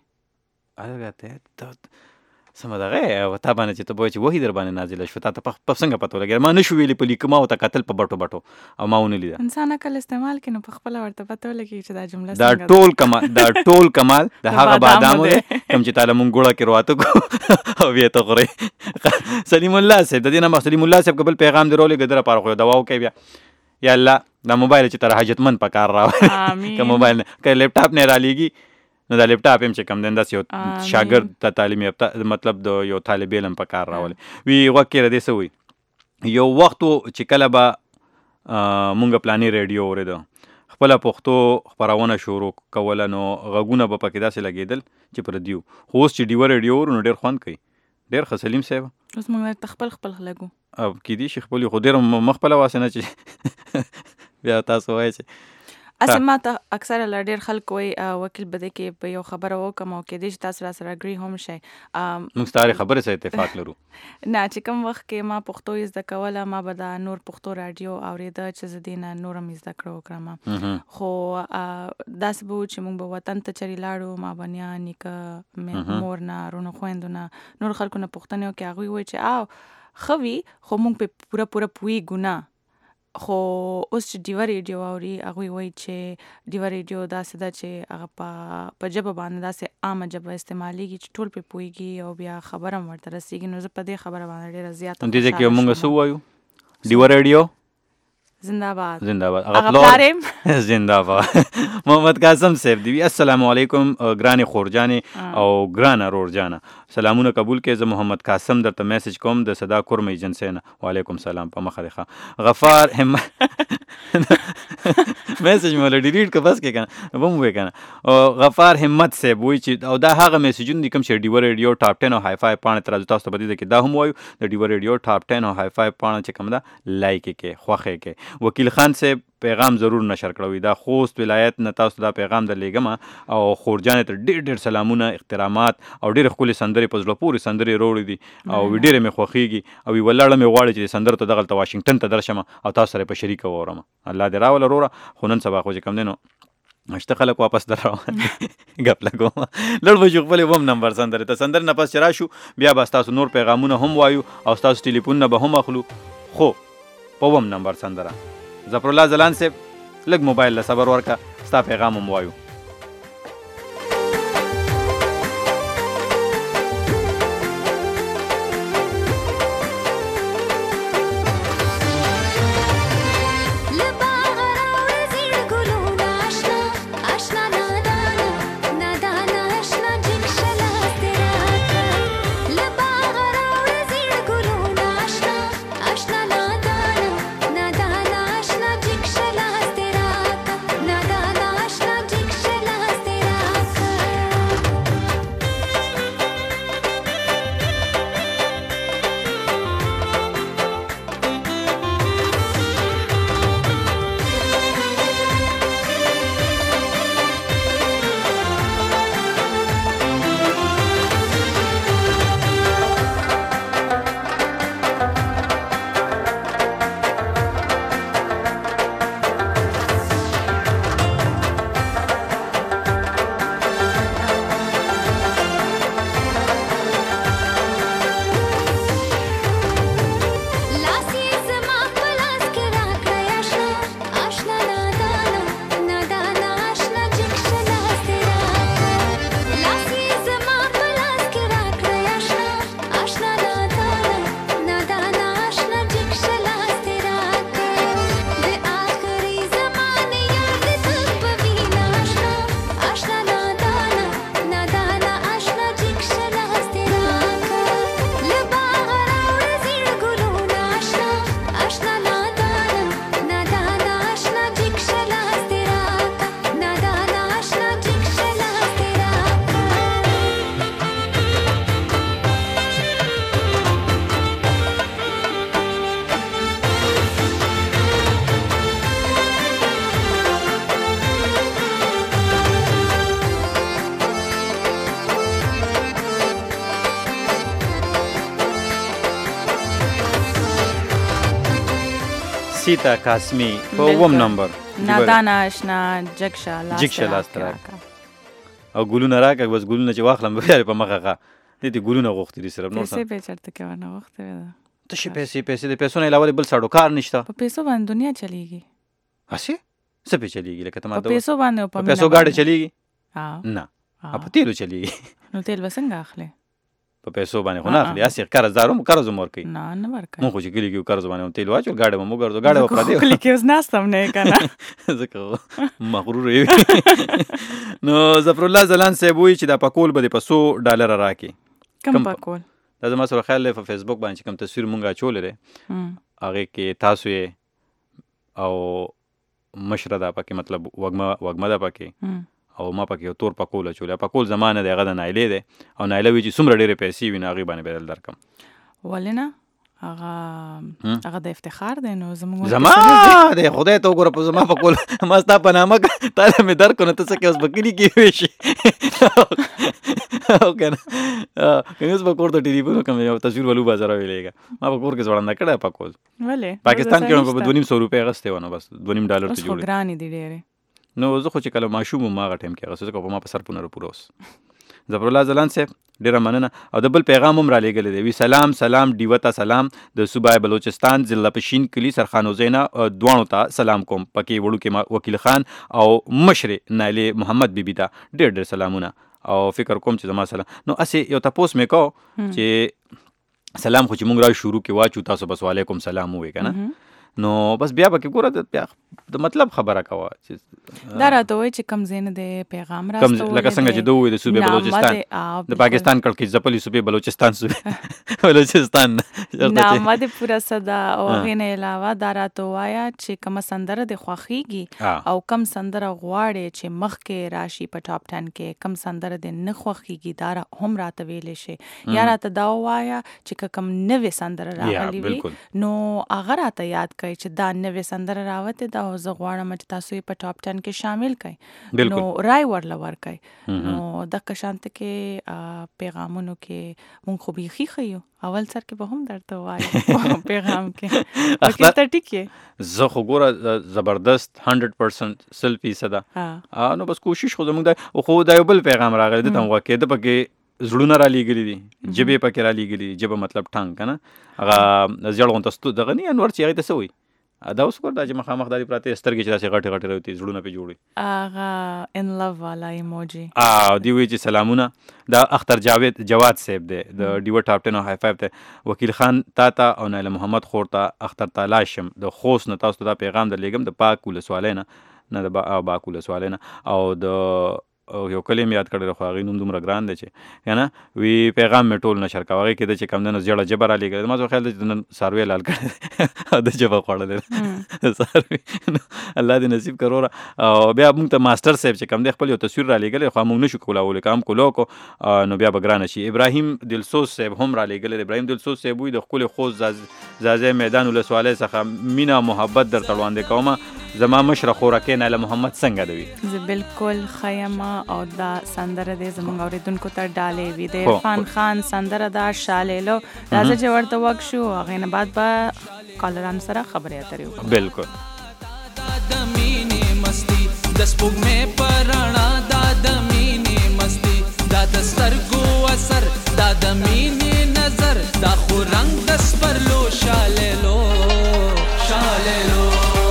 سمه دغه تا باندې چې ته وایې چې وحي در باندې نازله شوه تا ته په څنګه پته ولګېده ما نه شو ویلې په لیکه ما ورته کتل په بټو او ما ونه لیده انسان عقل استعمال کړي نو په خپله ورته پته ولګېږي چې دا جمله دا ټول کمال د هغه بادامو دی کوم چې تاله مونږ ګوړه کې رواته کړو او بیا ته خورئ سلیم الله صاحب د دې نه سلیم الله صاحب که بل پیغام دې راولېږه ده لپاره خو یو دوا وکړئ بیا یا الله دا موبایل چې تر حاجتمند په کار راوړي که موبایل نه که لیپټاپ نه رالیږي نو دا لیپټاپ هم چې کوم دی داسې یو شاګرد ته تعلیم یافته مطلب د یو طالب علم په کار راولي وی غوږ کې ردې څه وایي یو وخت چې کله به مونږ پلانې ریډیو اورېده خپله پښتو خپرونه شروع کوله نو غږونه به پکې داسې لګېدل چې پردي وو خو اوس چې ډیوه ریډیو اورو نو ډېر خوند کوي ډېر ښه سلیم صاحب اوس موږ ته خپل لګو کیدای شي خپل خو ډېر مخپله واسه نه چې بیا تاسو وایئ چې اصل ما ته اکثره له ډېر خلک وایي وکیل به دی کې په یو خبره وکړم او کیدای شي تاسو راسره اګري هم شئ موږ ستا هرې خبرې سره اتفاق لرو نه چې کوم وخت کې ما پښتو زده کوله ما به دا نور پښتو راډیو اورېده چې زه دې نه نور هم زده کړه وکړم خو داسې به و چې موږ به وطن ته چرې لاړو ما به نیا نیکه مور نه رونو خویندو نه نور خلکو نه پوښتنې وکړې هغوی وایي چې ښه وي خو موږ پې پوره پوهېږو نه خو اوس چې ډیوه ریډیو اوري هغوی وایي چې ډیوه ریډیو داسې ده چې هغه په ژبه باندې داسې عامه ژبه استعمالېږي چې ټول پرې پوهېږي او بیا خبره هم ورته رسېږي نو زه په دې خبره باندې ډېره زیاته دې ځای کې موږ څه ووایو ډیوه ریډیو زنده‌باد هغه پلار زنده‌باد محمد قاسم صاحب دی السلام علیکم ګرانې خورجانې او ګرانه رورجانه سلامونه قبول کړئ زه محمد قاسم درته میسج کوم د صدا کورم ایجنسۍ نه وعلیکم سلام په مخه دی ښه غفار همت میسج مې ولا ډیلیټ که بس کې کنه به مو وایې کنه غفار همت صاحب وایي چې او دا هغه میسجونه دي کوم چې ډیوه ریډیو ټاپ 10 او های فای پاڼې ته راځو تاسو ته به دې کې دا هم وایو د ډیوه ریډیو ټاپ 10 او های فای پاڼه چې کوم ده لایک کې خوښې کې وکیل خان صاحب پیغام ضرور نشر کړوي دا خوست ولایت نه تاسو دا پیغام در لېږم او خورجانې ته ډېر سلامونه احترامات او ډېرې ښکلې سندرې په زړه پورې سندرې روړې دي او ډېرې مې خوښېږي او یوه لړه مې غواړي چې سندرو ته دغلته واشنګټن ته درشم او تاسو سره یې په شریکه واورم الله دې راوله وروره خو نن سبا خو چې کوم دی نو شته خلک واپس در روان دي ګپ لګوم لړ به شو خپلې وم نمبر سندرې ته سندرې نه پس چې راشو بیا به ستاسو نور پیغامونه هم وایو او ستاسو ټلیفونونه به هم اخلو خو په وم نمبر سندره ظفرالله ځلان صاحب لږ موبایل له صبر ورکه ستا پیغام هم وایو سیتا قاسمی په ووم نمبر نادان آشنا جگشا لاست راکا او ګلونه راکا بس ګلونه چې واخلم بیا په مخه کا دې ګلونه غوښتي دي سره نور څه پیسې به چرته کې ونه وخت ته شي پیسې د پیسو نه علاوه بل څه کار نشته په پیسو باندې دنیا چلیږي هسي څه په چلیږي لکه ته ما په پیسو باندې په پیسو گاډي چلیږي نه په تیلو چلیږي نو تیل وسنګ اخلي په پیسو باندې خو نه اخلي اسی قرضدارو قرض مور کوي نه ورکوي مو خو چې کلی کې قرض باندې تیل واچو گاډي مو ګرځو گاډي پر دی کلی کې اوس ناستم نه کنه ځکه مغرور وي نو ظفر الله زلان صاحب وی چې دا پکول به په $100 راکې کم پکول دا زما سره خیال په فیسبوک باندې کوم تصویر مونږه چول لري هغه کې تاسو یې او مشره دا پکې مطلب وګما دا پکې او ما پکې یو تور پکول چولې پکول زمانه دی هغه د نایلې دی او نایله وی چې څومره ډېرې پیسې وي نو هغې باندې بدل درکم ولې نه هغه د افتخار دی نو زما دی خدای ته وګوره په زما پکول ما ستا په نامه تاله مې درکړو نو ته څه کې اوس به کلي کې وی شي او که نه که اوس به کور ته ټلیفون وکړم یو تصویر ولو بازار ویلېږه ما په کور کې ځوړنده کړی پکول ولې پاکستان کې په $250 اغستې و نو بس $2.5 ته جوړ ګرانې دي ډېرې نو زه خو چې کله ماشوم وم هغه ټایم کې هغه څه په ما په سر پونه راپوره اوس ظفر الله زلان صاحب ډېره مننه او د بل پیغام هم رالیږلی دی وی سلام ډیوه ته سلام د صوبای بلوچستان ضلع پشین کلي سرخانو زینه دواړو ته سلام کوم پکې وړوکې وکیل خان او مشرې نایلې محمد بیبي ته ډېر سلامونه او فکر کوم چې زما سلام نو اسې یو تپوس مې کو چې سلام خو چې مونږ را شروع کې واچو تاسو بس وعلیکم سلام ووایئ که نه نو بس بیا به کې ګوره د مطلب خبره کوه چې دا راته وایي چې کم ځای نه دی پیغام راستولی لکه څنګه چې ده ووایي د صوبې بلوچستان د پاکستان کړکېچ ځپلي صوبې بلوچستان نامه دې پوره څه ده او هغې نه علاوه دا راته ووایه چې کومه سندره دې خوښېږي او کم سندره غواړې چې مخکې راشي په ټاپ 10 کې کم سندره دې نه خوښېږي دا هم راته ویلی شي یا راته دا ووایه چې کم نوې سندره راغلي وي نو هغه راته یاد کوي چې دا نوې سندره راوتې ده او زه غواړم چې تاسو یې په ټاپ 10 کې شامل کړئ نو رای ورله ورکړئ نو دغه شانته کې پیغامونو کې مونږ خو بیخي ښیو اول سر کې به هم درته وایو پیغام کې پکې ته ټیک یې زه خو ګوره زبردست 100% 100% نو بس کوشش خو زموږ دی خو دا یو بل پیغام راغلی ده ته هم غوږ کېده پکې زړونه را لیږلي دي ژبې پکې را لیږلي دي ژبه مطلب ټانګ که نه هغه زیړ غونته دغه نه انور چې هغې ته څه وایي دا اوس ګور دا چې مخامخ داري پراته سترګې چې داسې غټې راوتي زړونه پې جوړي هغه ان لو والا ایموجي دی وایي چې سلامونه دا اختر جواد صاحب دی د ډیوه ټاپ 10 او های 5 ته وکیل خان تا او نایله محمد خور ته اختر تعالی شم د خوست نه تاسو ته دا پیغام درلیږم د پاک ولسوالۍ نه د باک ولسوالۍ نه او د یو کلیم یاد کړی خو هغې نوم دومره ګران دی چې که نه وی پیغام مې ټول نشر کوه هغې کې ده چې کوم دی نو زیړه ژبه را لیږلې ما زه خیال دی چې نن څاروی لال کړی او د ژبه خوړلې څاروي الله دې نصیب کروره او بیا موږ ته ماسټر صاحب چې کوم دی خپل یو تصویر را لیږلی خو موږ نشو کولاولی که هم کولو کو نو بیا به ګرانه شي ابراهیم دلسوز صاحب هم را لیږلی ابراهیم دلسوز صاحب وایي د ښکلې خوست ځاځی میدان ولسوالۍ څخه مینه محبت درته وړاندې کومه زما مشره خورکې نایله محمد څنګه ده وي زه بالکل ښه یم او دا سندره دی زموږ اورېدونکو ته ډالۍ وي د عرفان خان سندره ده شالیلو راځه چې ورته وږ شو هغې نه بعد به کالرانو سره خبرې اترې وکړو بالکل د مینې مستی د سپوږمۍ په رڼا دا د مینې مستی دا د سترګو اثر دا د مینې نظر دا خو رنګ د سپرلو شالیلو شالیلو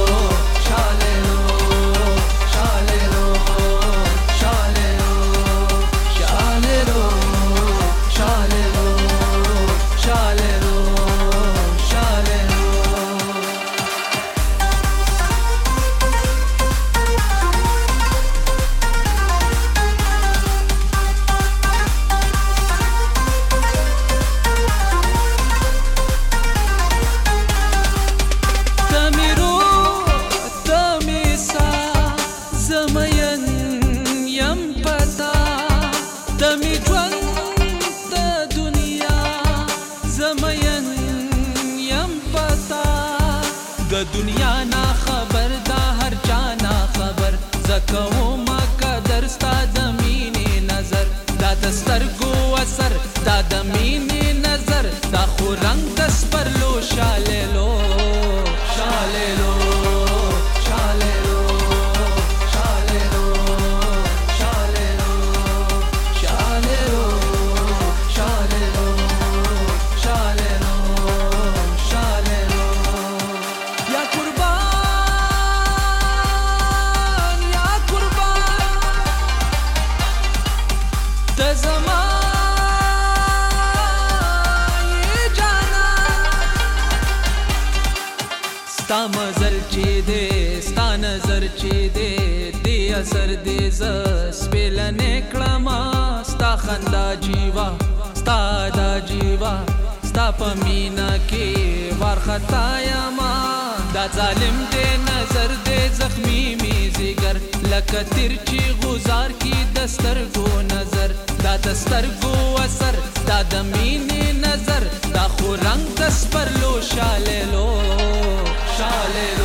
دنیا نا خبر دا هر چا نا خبر زکو ما قدر ستا د مینې نظر دا د سترګو اثر دا د مینې نظر دا خو رنګ د سپرلو شالیلو شالیلو ستا مزل چې دی ستا نظر چې دی دی اثر دی ز سپېلنې کړم ستا خندا جیوا ستا دا جیوا ستا په مینا کې وارخطا یما دا ظالم دی نظر دی زخمی می زیګر لکه تیر چې غزار کی دسترګو نظر دا دسترګو اثر دا د مینې نظر دا خو رنگ دسپرلو شاللو شاللو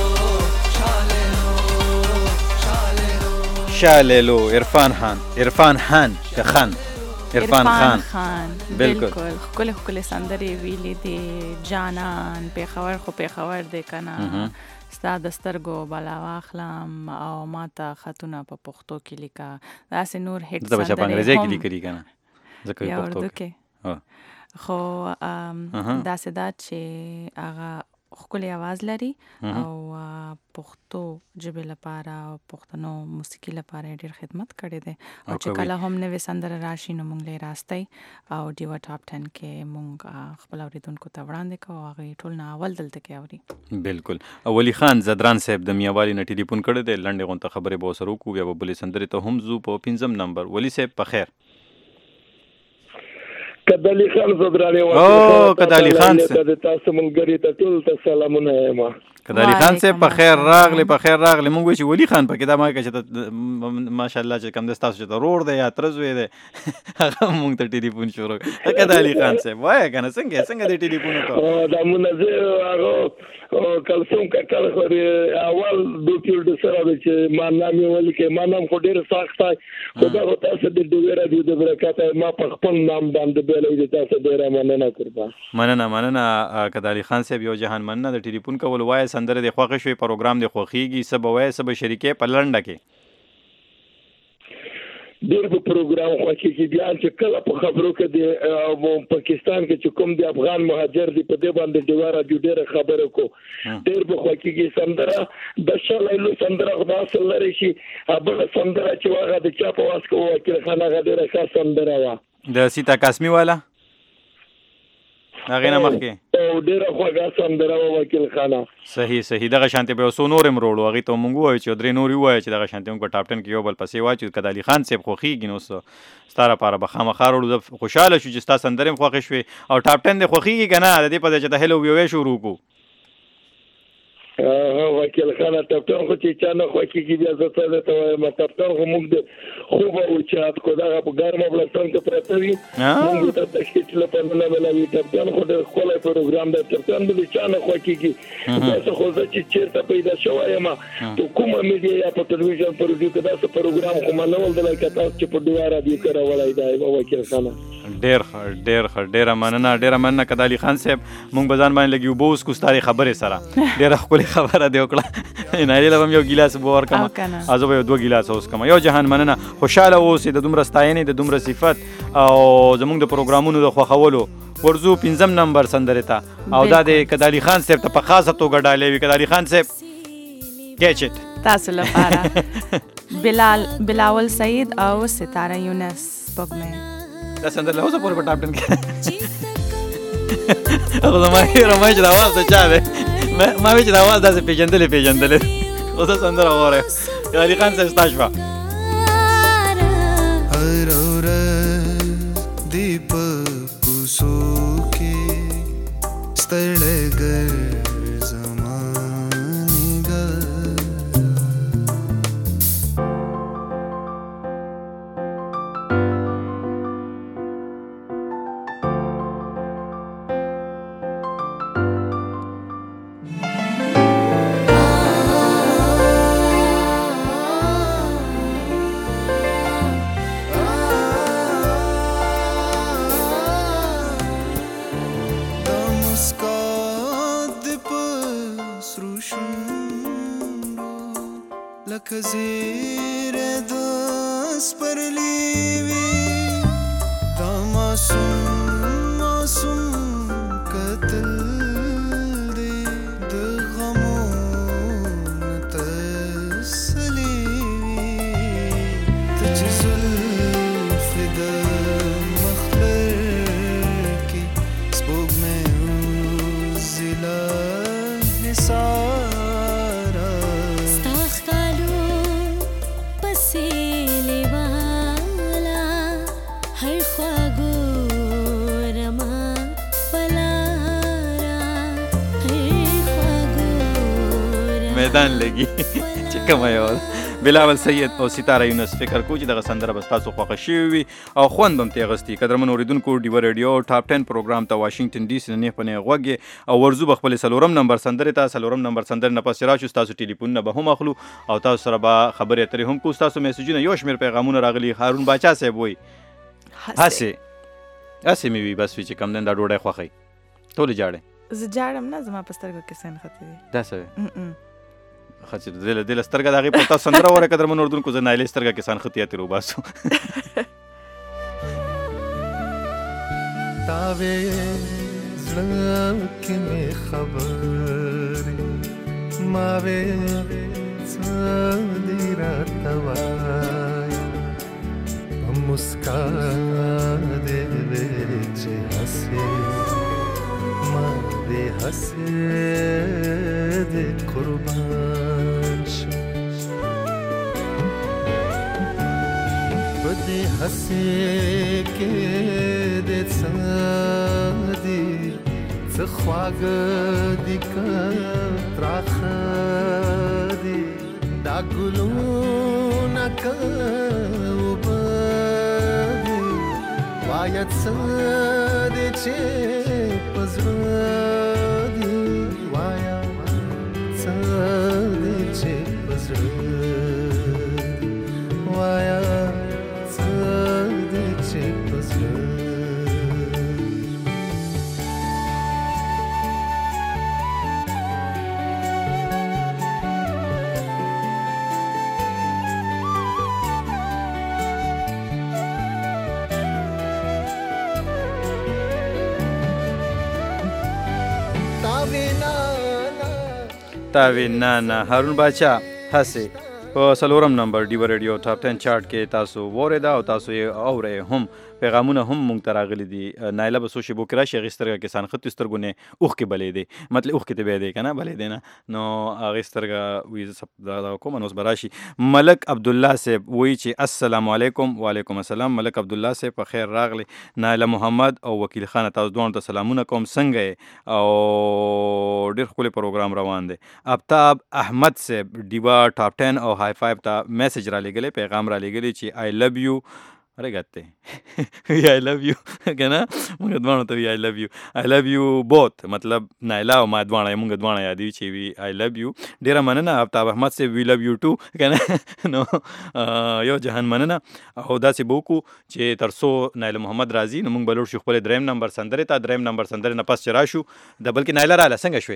شاللو شاللو شاللو عرفان خان که خان عرفان خان بالکل خپل خپل سندري ویلې دي جانان پیښور خو پیښور دی کنه ستا د سترګو بلا واخلم او ماته خطونه په پښتو کې لیکا داسې نور هټ سندري د په انګریزي کې لیکلي کنه ځکه یا پښتو اردو کې خو داسې دا چې هغه ښکلی اواز لري او پښتو ژبې لپاره او پښتنو موسیقي لپاره ډېر خدمت کړی دی او چې کله هم نوې سندره راشي نو موږ یې راستئ او ډیوا ټاپ 10 کې موږ خپل اورېدونکو ته وړاندې کوو هغوی ټول نه اول دلته کې اوري. بالکل. ولی خان زدران صاحب د میاوالي نه ټلیفون کړی دی لنډې غونته خبرې به ورسره وکړو بیا به بلې سندرې ته هم ځو په 5 نمبر. ولی صاحب په خیر. کدالی خان زدرانی او کدالی خان صاحب تاسو مونږ ته ټول ته سلامونه یم. کدالی خان صاحب په خیر راغلی مونږ وی چې ولی خان پکې دا ما کې چې ماشاءالله چې کم د تاسو چې رور دی یا ترزوی دی هغه مونږ ته ټلیفون شروع کدالی خان صاحب وای کنه څنګه د ټلیفون کو دا منځ هغه کلسوم کاکل خو اول د پیډ سره چې ما نام ویل کې ما نام خو ډیر سخت خو دا تاسو د ډیره د برکات ما په خپل نام باندې بیلې تاسو ډیره مننه کوم. مننه کدالی خان صاحب یو جهان مننه د ټلیفون کول وای سندره د خوښ شوی پروګرام د خوخیږي سب وای سب شریکې په لنډه کې ډېر په پروګرام خوښیږي بیا چې کله په خبرو کې د پاکستان کې چې کوم د افغان مهاجر دی په دې باندې دیواره ډېر خبرو کو ډېر په خوښیږي سندره د شلایلو سندره خدا اصل لري شي ابل سندره چې واغه د چا په واسکو وکیل خانه غډه ښه سندره وا د سیتا قاسمی والا هغه نه مخکې او ډیره خوږه سندره وکیل خانه صحیح دغه شانتي به وسو نورم روړو هغه ته مونږ وای چې درې نوري وای چې دغه شانتي مونږ په ټاپ 10 کې یو بل پسې وای چې کدالی خان صاحب خوخیږي نو ستاره لپاره به خامخا وروړو خوشاله شو چې ستا سندره خوښ شوي او ټاپ 10 د خوخیږي کنه د دې په چې ته هلو ویو شروع کو وکیل خانه ټاپټن خو چې چا نه خوښیږي بیا زه ته وایم ټاپټن خو موږ د خوب او چات کو دا په ګرمه بلستان کې پراته وي موږ ته تشکیل لپاره نه ملوي ټاپټن خو د خپل پروګرام د ټاپټن د چا نه خوښیږي تاسو خو چې چیرته پیدا شوی ما ته کومه میډیا یا په ټلویزیون پروډیو کې دا پروګرام کوم نه ول د لکه تاسو چې په دواره دی کړولای دی وکیل خانه ډېر مننه کدالی خان صاحب مونږ بزان باندې لګیو بوس کو ستاري خبره سره ډېر خپل خبره دی وکړه نه لرم یو ګیلاس بور کما ازو یو دوه ګیلاس اوس کما یو جهان مننه خوشاله اوسې د دومره ستاینې د دومره صفت او زمونږ د پروګرامونو د خوښولو ورزو 5 نمبر سندره ته او دا د کدالی خان صاحب ته په خاصه توګه ډالې وی کدالی خان صاحب کیچ اٹ تاسو لپاره بلاول سعید او ستاره یونس پګمه دا سندره له اوسه پورې په ټاپ 10 کې هغه ما چې دا आवाज ته چا ده ما وی چې دا आवाज داسې پیژندلې اوسه سندره وره کدالی خان صاحب ستاشوا هر ورځ دی په کوڅو کې ستړګر زیر دست پر لیوی دا معصوم قتل دی د غمون تسلیوی تچ زلف د مخبر کی سپوگ میں اوزیلا حساب میدان لګي چې کومه یو بلاول سید او ستاره یونس فکر کو چې دغه سندره به ستاسو خوښه شوې وي او خوند هم ترې اخیستی. قدرمن اورېدونکو ډیوه ریډیو ټاپ 10 پروګرام ته واشنګټن ډي سي نه نیغ په نیغ غوږ او ورځو به خپلې څلورم نمبر سندرې ته څلورم نمبر سندرې نه پسې راشو. ستاسو ټلیفونونه به هم اخلو او تاسو سره به خبرې اترې هم کوو. ستاسو میسجونه یو شمېر پیغامونه راغلي. هارون باچا صاحب وایي هسې مې وي بس وي چې کم دن دا ډوډۍ خوښوي ټولې جاړې. زه جاړم نه، زما په سترګو کې سین خطي دي. داسې وی ښه چې دله سترګه د هغې په تاسو سندره ووایه. قدرمن اورېدونکو زه نایلې سترګه کې سان خطي اتې روباسو. تاوې زړه کې مې خبرې ما وې څه دې راته وایه په مسکا دې وې چې هسې ما دې هسې دې قربان شم په دې هسې کې دې څه دي څه خواږه دي که تراخه دي دا ګلونه که اوبه دي وایه څه دې چې په زړه دي وایه څه دې چې په زړه دي وایه څه دې چې په زړه. تاوی نانا هارون باچا هسې په څلورم نمبر ډیوه ریډیو ټاپ 10 چارټ کې تاسو واورېده او تاسو یې اورئ هم. پیغامونه هم مونږ ته راغلي دي. نایله به څو شېبو کې راشي. هغې سترګه کې سانخطي سترګو نه اوښکې بلې دی مطلب اوښکې ته بیا دی که نه بلې دی نه نو هغې سترګه وي زه دا کومه نو اوس به راشي. ملک عبدالله صاحب وایي چې السلام علیکم. وعلیکم السلام ملک عبدالله صاحب په خیر راغلی. نایله محمد او وکیل خان تاسو دواړو ته سلامونه کوم. څنګه یې او ډېر ښکلی پروګرام روان دی. آفتاب احمد صاحب ډیوه ټاپ 10 او های فایو ته میسج را لېږلی پیغام را لېږلی چې آی لو یو Regate. I love you. کنه موږ دوانو ته وی I love you. I love you both. مطلب نایلا او ما دوانه موږ دوانه یادوي چې وی I love you. ډیره مننه آفتاب احمد سے we love you too. کنه نو یو جهان مننه او داسې بوکو چې ترسو نایله محمد راضي نو موږ بلور شو خپل دریم نمبر سندره ته دریم نمبر سندره نه پس چراشو د بلکې نایله رااله څنګه شوي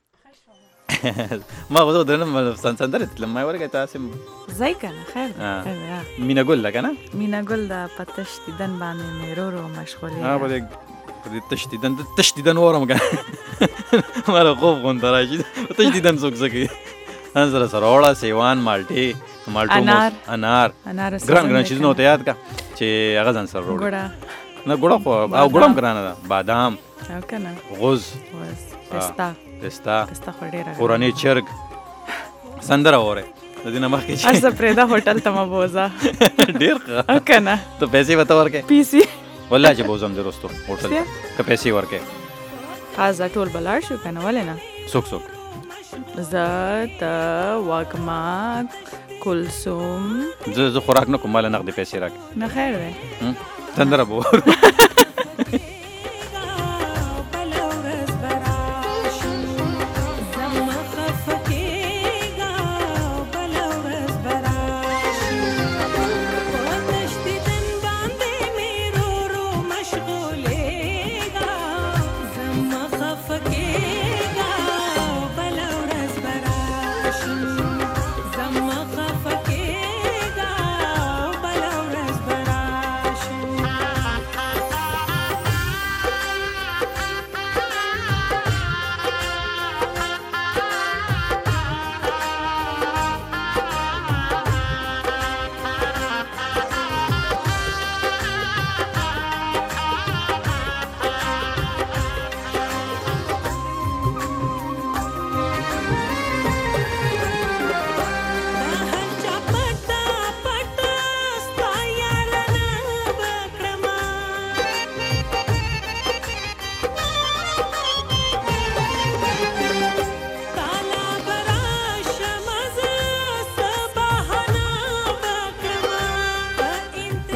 ما غوښتل درنه سندره تلم ما ورګه تاسو زای کنه خیر مینا ګل لګنه مینا ګل د پتش دیدن باندې مې رو مشغولې په دې تشدیدن ورم کنه ماره خوب غون دراشي تشدیدن څوک زګي انزل سره وړه سیوان مالټي انار ګران چیز نو ته یاد کا چې هغه ځان سره وړه ګړه نه ګړه خو او ګړم ګرانه ده بادام او کنه غوز پستا خو ډیره قرآني چرګ سندره وره د دې نه مخکې چې ارزه پرېدا هوټل ته ما بوزا ډیر ښه کنه ته پیسې وته ورکې پیسې والله چې بوزم درستو هوټل ته پیسې ورکې خاصه ټول بلار شو کنه ولې نه څوک زه ته واګما کلثوم زه خوراک نه کوم مال نقد پیسې راک نه خیر دی سندره بو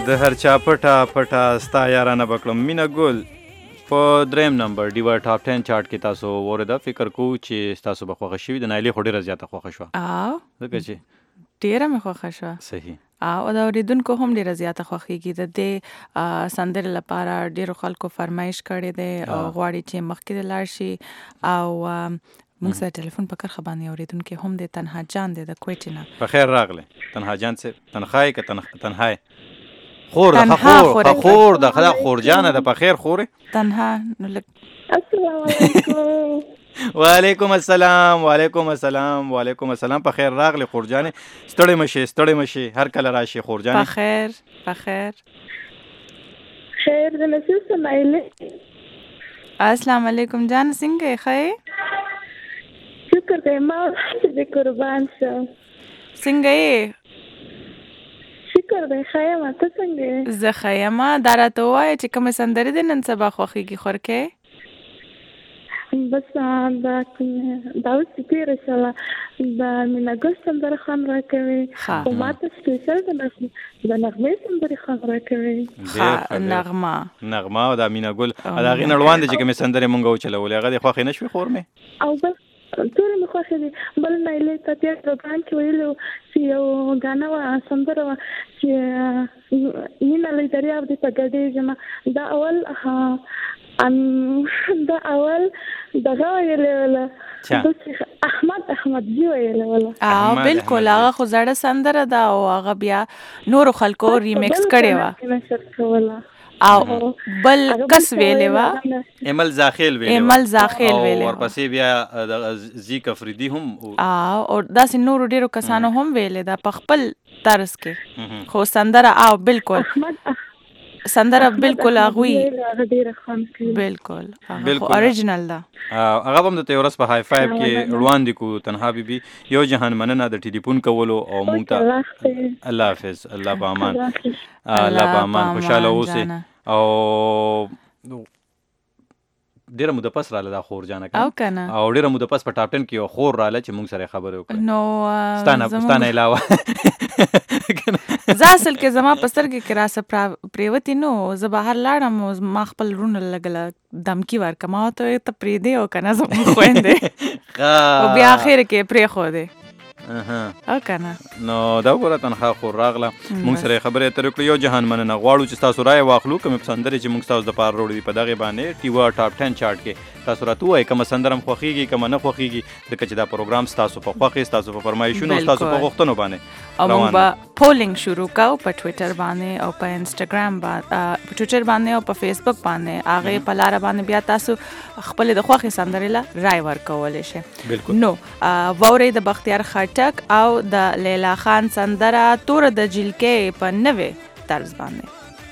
د هر چا پټه ستا یارانه بکړم مینا ګل په دریم نمبر ډیوا ټاپ 10 چارت کې تاسو ورده فکر کو چې تاسو به خوښ شي د نایلی خو ډیره زیاته خوښ شو ځکه چې ډیره مې خوښ شو صحیح او دا اوریدونکو هم ډیره زیاته خوښیږي د دې سندرې لپاره ډیرو خلکو فرمایش کړی دی او غواړي چې مخکې لاړ شي او موږ سره ټلیفون په کرخه باندې اوریدونکو هم د تنها جان دی د کوټې نه په خیر راغله تنها جان څه تنخای که تنهای خور د خدا خور جانه د په خیر خوره تنها نو لک السلام علیکم وعلیکم السلام په خیر راغله خور جانه ستړی مشي هر کله راشي خور جانه په خیر خیر د نصیب سمایله السلام علیکم جان څنګه ښه شکر دې ما دې قربان شه څنګه شکر دې خیمه ته څنګه زه خیمه دا راته وایه چې کومه سندرې دې نن سبا خوښیږي خورکې بس دا اوس چې تېره شوه د مینا ګل سندره خوند راکوي خو ما ته سپیشل د نغمې سندرې خوند راکوي نغمه او د مینا ګل د هغې نه وړاندې چې کومې سندرې مونږ وچلولې هغه دې خوښې نه شوې خور مې او بس ټولې مې خوښې دي بل نایلې ته تېر پروګرام کې ویلي چې یو غانا وه سندره وه چې مینه لوی دریاب دی په ګډېږم دا اول دغه ویلې وله احمد جی ویلې وله بالکل هغه خو زړه سندره ده او هغه بیا نورو خلکو ریمیکس کړې وه او بل کس ویلې وه ایمل زاخیل ویلې ورپسې بیا زیک افریدي هم او داسې نورو ډیرو کسانو هم ویلې ده په خپل طرز کې خو سندره او بالکل سندره بالکل اغوی بالکل اوریجنل ده هغه هم د تیورس په های فایو کې وړاندې کو تنها بیبي یو جهان مننه د ټلیفون کولو او مونږ ته الله حافظ الله په امان خوشاله اوسئ او ډیره موده پس رااله دا خور جانه او کنه او ډیره موده پس په ټاپ 10 کې یو خور رااله چې موږ سره خبرې وکړو نو ستانه علاوه ځاسل کې زما پستر کې راسه پریوتی نو زه بهر لاړم ما خپل رونه لګله دمکی ورکما ته پری دی او کنه زما خويندې او بیا اخر کې پری خو دی او کنه نو دا وګوره تنها خور راغله موږ سره خبرې اترې وکړو یو جهان مننه غواړو چې تاسو رای واخلو کوم سندرې چې موږ تاسو د پاره وروړي په دغه باندې ټیوا ټاپ 10 چارت کې تاسو راته وایي کوم سندرم خوښیږي کوم نه خوښیږي ځکه چې دا پروګرام تاسو په خوښي تاسو په فرمایشونو تاسو په غوښتنو باندې او موږ پولینګ شروع کاو په ټوئیټر باندې او په انستګرام باندې په ټوئیټر باندې او په فیسبوک باندې هغه په لار باندې بیا تاسو خپل د خوښي سندرې لا رای ورکول شي بالکل نو ووري د بختیار خټک او د لیلا خان سندره تور د جلکې په نوې طرز باندې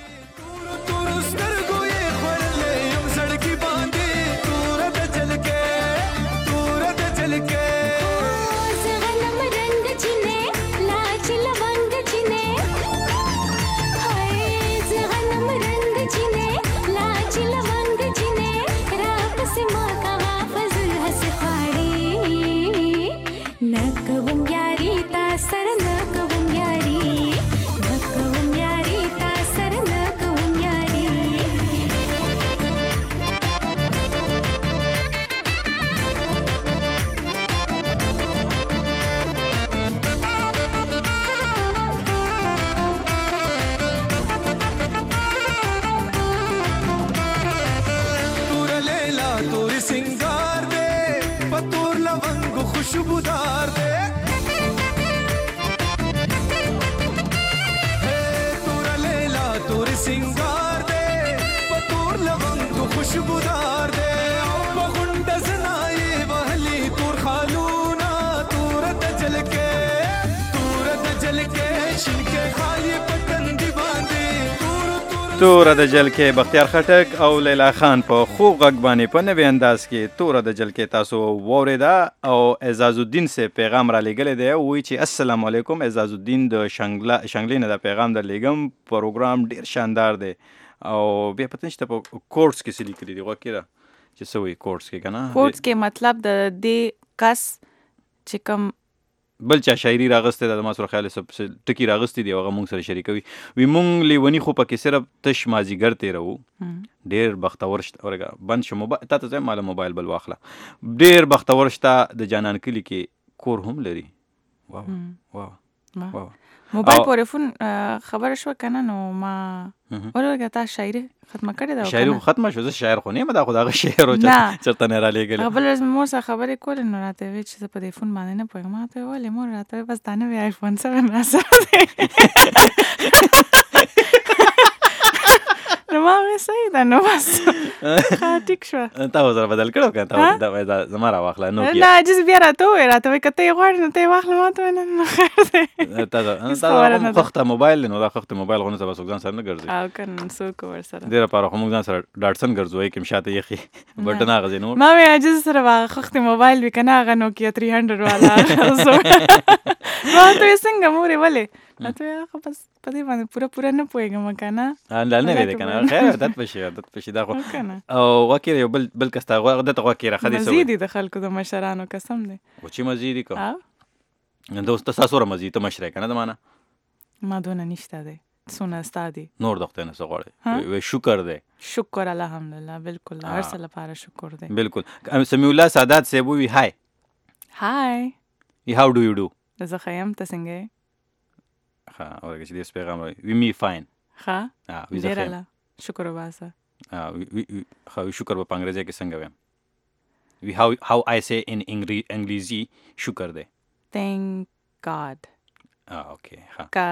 खुशबूदार दे तोरा लेला तोर सिंगार दे पतोर लवंग खुशबूदार दे बगुंड जनाए वहली तोर खालूना तोरत जल के शिनके खाली पतन दीवाने توره د جل کې بختیار خټک او لیلا خان په خو غږ باندې په نوې انداز کې توره د جل کې تاسو واوریدا او اعزاز الدین سے پیغام را لګل دی وی چې السلام علیکم اعزاز الدین د شنګلی نه د پیغام در لګم پروګرام ډیر شاندار دی او بیا پته نشته په کورس کې څه لیکلي دي وکړه چې څه وی کورس کې کنه کورس کې مطلب د دې کس چې کوم بل چا شاعري راغسته ده ما سره خیال سب ټکی راغستی دی هغه مونږ سره شریکوي وی مونږ لیونی خو پکې صرف تش مازیګر تیرو ډیر بختور شته اورګه بند شو موبایل تا ته مال موبایل بل واخله ډیر بختور شته د جانان کلی کې کور هم لري واو موبایل پورې فون خبره شو کنه نو ما ورګه تا شاعري ختمه کړې ده شاعري ختمه شو زه شاعر خو نه دا خدای شعر او چرته نه را لګل بل ورځ مور سره خبرې کول نو راته وی چې په دې فون باندې نه پوهم ما ته ولې مور راته بس دا نه وی آیفون 7 راځه نو ما وی صحیح ده نو بس ټیک شو تا وزره بدل کړو کنه دا زماره واخله نو نه جز بیا راته وی کته یې غواړې نو ته واخله ما ته نه خیر ده تا وخت موبایل نو دا وخت موبایل غونه سبا ځان سره نه ګرځي او کنه څوک ور سره ډیر لپاره خو موږ ځان سره ډاټسن ګرځوي کوم شاته یخي بټن هغه زینو ما وی جز سره وخت موبایل وکنه هغه نوکیا 300 والا ما ته څنګه مورې ولې ته خو بس په دې باندې پورا نه پوهېږم کنه نه لري کنه خیر عادت پشي دا خو او وکیل یو بل کستا عادت وکیل خدي سو مزيدي د خلکو د مشرانو قسم دی و چې مزيدي کو دوست تاسو سره مزيدي ته مشره کنه د معنا ما دونه نشته دی سونه استادي نور دغه نه سغړې وي شکر دی شکر الحمدلله بالکل هر څه لپاره شکر دی بالکل سمیع الله سادات صاحب وی هاي هاو ډو یو ډو زه خیم ته څنګه ها اورګه چې دې پیغام وی می فاین ها ډیر الله شکر وباسه خو شکر په انګریزي کې څنګه وایم وی how I say in انګلیزي شکر دی thank God okay ها کا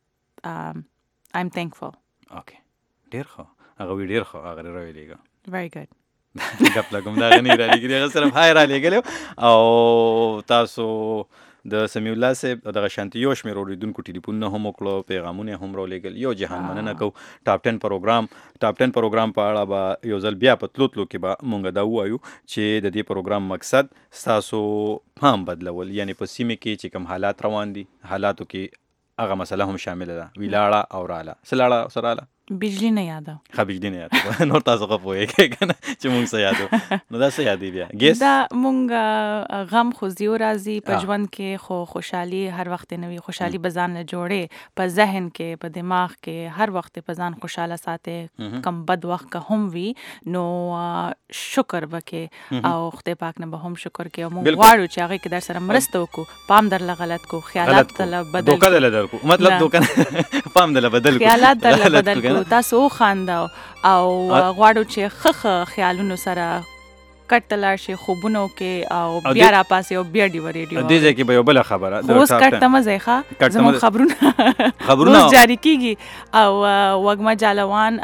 I'm thankful okay ډیر خو هغه ډیر خو هغه راویلېګا very good ګپ لګم دا غنی را لګي هغه صرف هاي را لګلو او تاسو د سمیع الله صاحب دغه شانتي یو شمېر اوریدونکو ټلیفونونه هم وکړو پیغامونه هم راولېږل یو جهان مننه کو ټاپ 10 پروګرام په اړه به یو ځل بیا په تلو کې به مونږ دا ووایو چې د دې پروګرام مقصد ستاسو پام بدلول یعنی په سیمه کې چې کوم حالات روان دي حالاتو کې هغه مسله هم شامل ده ویلاړه او راله سلاړه سراله بجلی نه یاده بجلی نه یاده نور تاسو خو پوهیږئ کنه چې مونږ څه یادو نو دا څه یادې بیا ګیس دا مونږ غم خو زیو راځي په ژوند کې خو خوشحالي هر وخت نه وي خوشحالي به ځان له جوړې په ذهن کې په دماغ کې هر وخت په ځان خوشاله ساتي کم بد وخت که هم وي نو شکر وکې او خدای پاک نه به هم شکر کې او مونږ غواړو چې هغه کې در سره مرسته وکړو پام درله غلط کو خیالات درله بدل دوکه درله درکو مطلب دوکه پام درله بدل کو خیالات درله بدل تاسو خانداو او غواړو چې خخ خیالونو سره کټ لاړ شي خوبونو کې او بیا را پاسې او بیا ډیو ریډیو دې ځکه به یو بل خبره اوس کټ تمزه ښه زموږ خبرونه جاری کیږي او وګما جالوان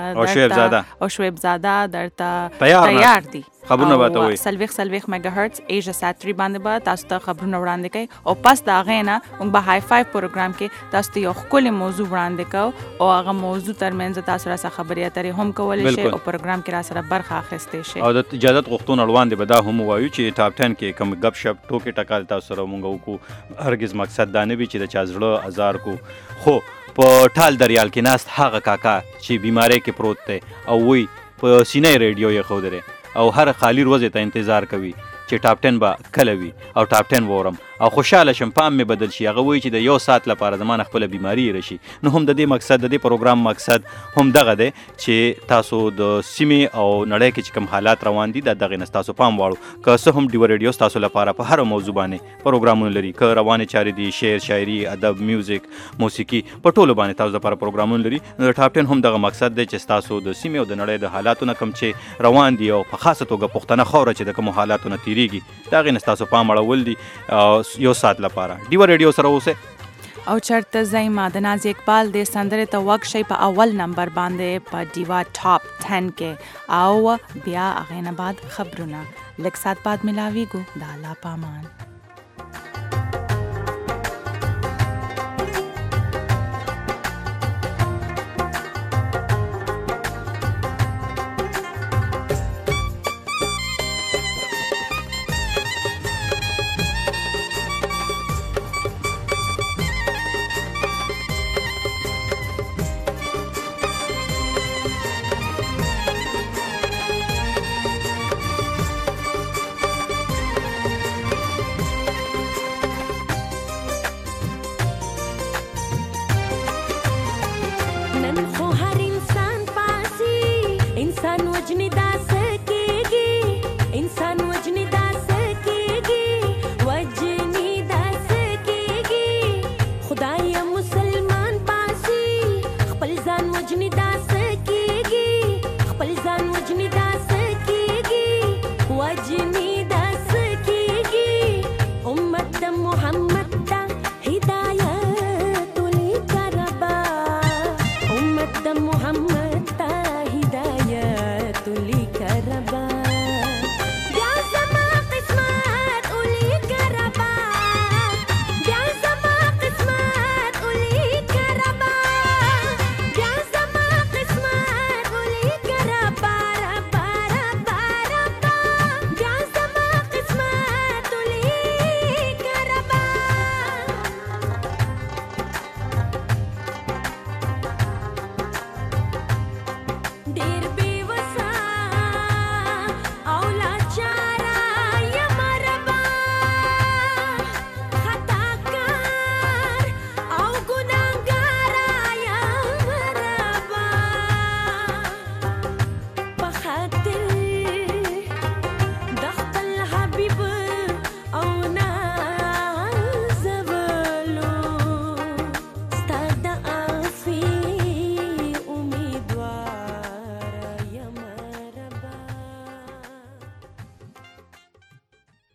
او شعیب زاده درته تیار دي خبرونه باته وي سلويخ میگا هرتز ایجا سات 3 باندې به تاسو ته خبرونه وړاندې کوي او پس دا غینا موږ به های 5 پروګرام کې تاسو ته یو خپل موضوع وړاندې کوو او هغه موضوع ترمنځ تاسو را سره خبرې اترې هم کولای شئ او پروګرام کې را سره برخه اخیستئ شئ او د اجازه غوښتنه روان دي به دا هم وایو چې ټاپ 10 کې کوم غب شپ ټوکې ټکال تاسو سره مونږ وکړو هرگز مقصد دا نه وي چې د چا زړه ازار کو خو په ټال دریال کې ناست هغه کاکا چې بیماری کې پروت دی او وی په سینې ریډیو یې خو درې او هر خالی روزه ته انتظار کوي چې ټاپ 10 به کله وي او ټاپ 10 وورم او خوشاله شم پام می بدل شي هغه وایي چې د یو سات لپاره زمانه خپل بیماری راشي نو هم د دې مقصد د دې پروګرام مقصد هم دغه دی چې تاسو د سیمې او نړۍ کې چې کوم حالات روان دي دغه نه تاسو پام واړو که څه هم ډیو ریډیو تاسو لپاره په هر موضوع باندې پروګرامونه لري که روانه چارې دي شعر شاعري ادب میوزیک موسیقي په ټولو باندې تاسو لپاره پروګرامونه لري نو ټاپ 10 هم دغه مقصد دی چې تاسو د سیمې او د نړۍ د حالاتونو کوم چې روان دي او په خاصه توګه پښتنه خوره چې د کوم حالاتونو تیریږي دغه نه تاسو پام اړول دي یو سات لپاره ډیو ریډیو سره اوسه او چرته زایما د ناز اقبال د سندره ته وق شي په اول نمبر باندې په دیوا ټاپ 10 کې او بیا هغه نه بعد خبرونه لک سات بعد ملاویږو د الله پامان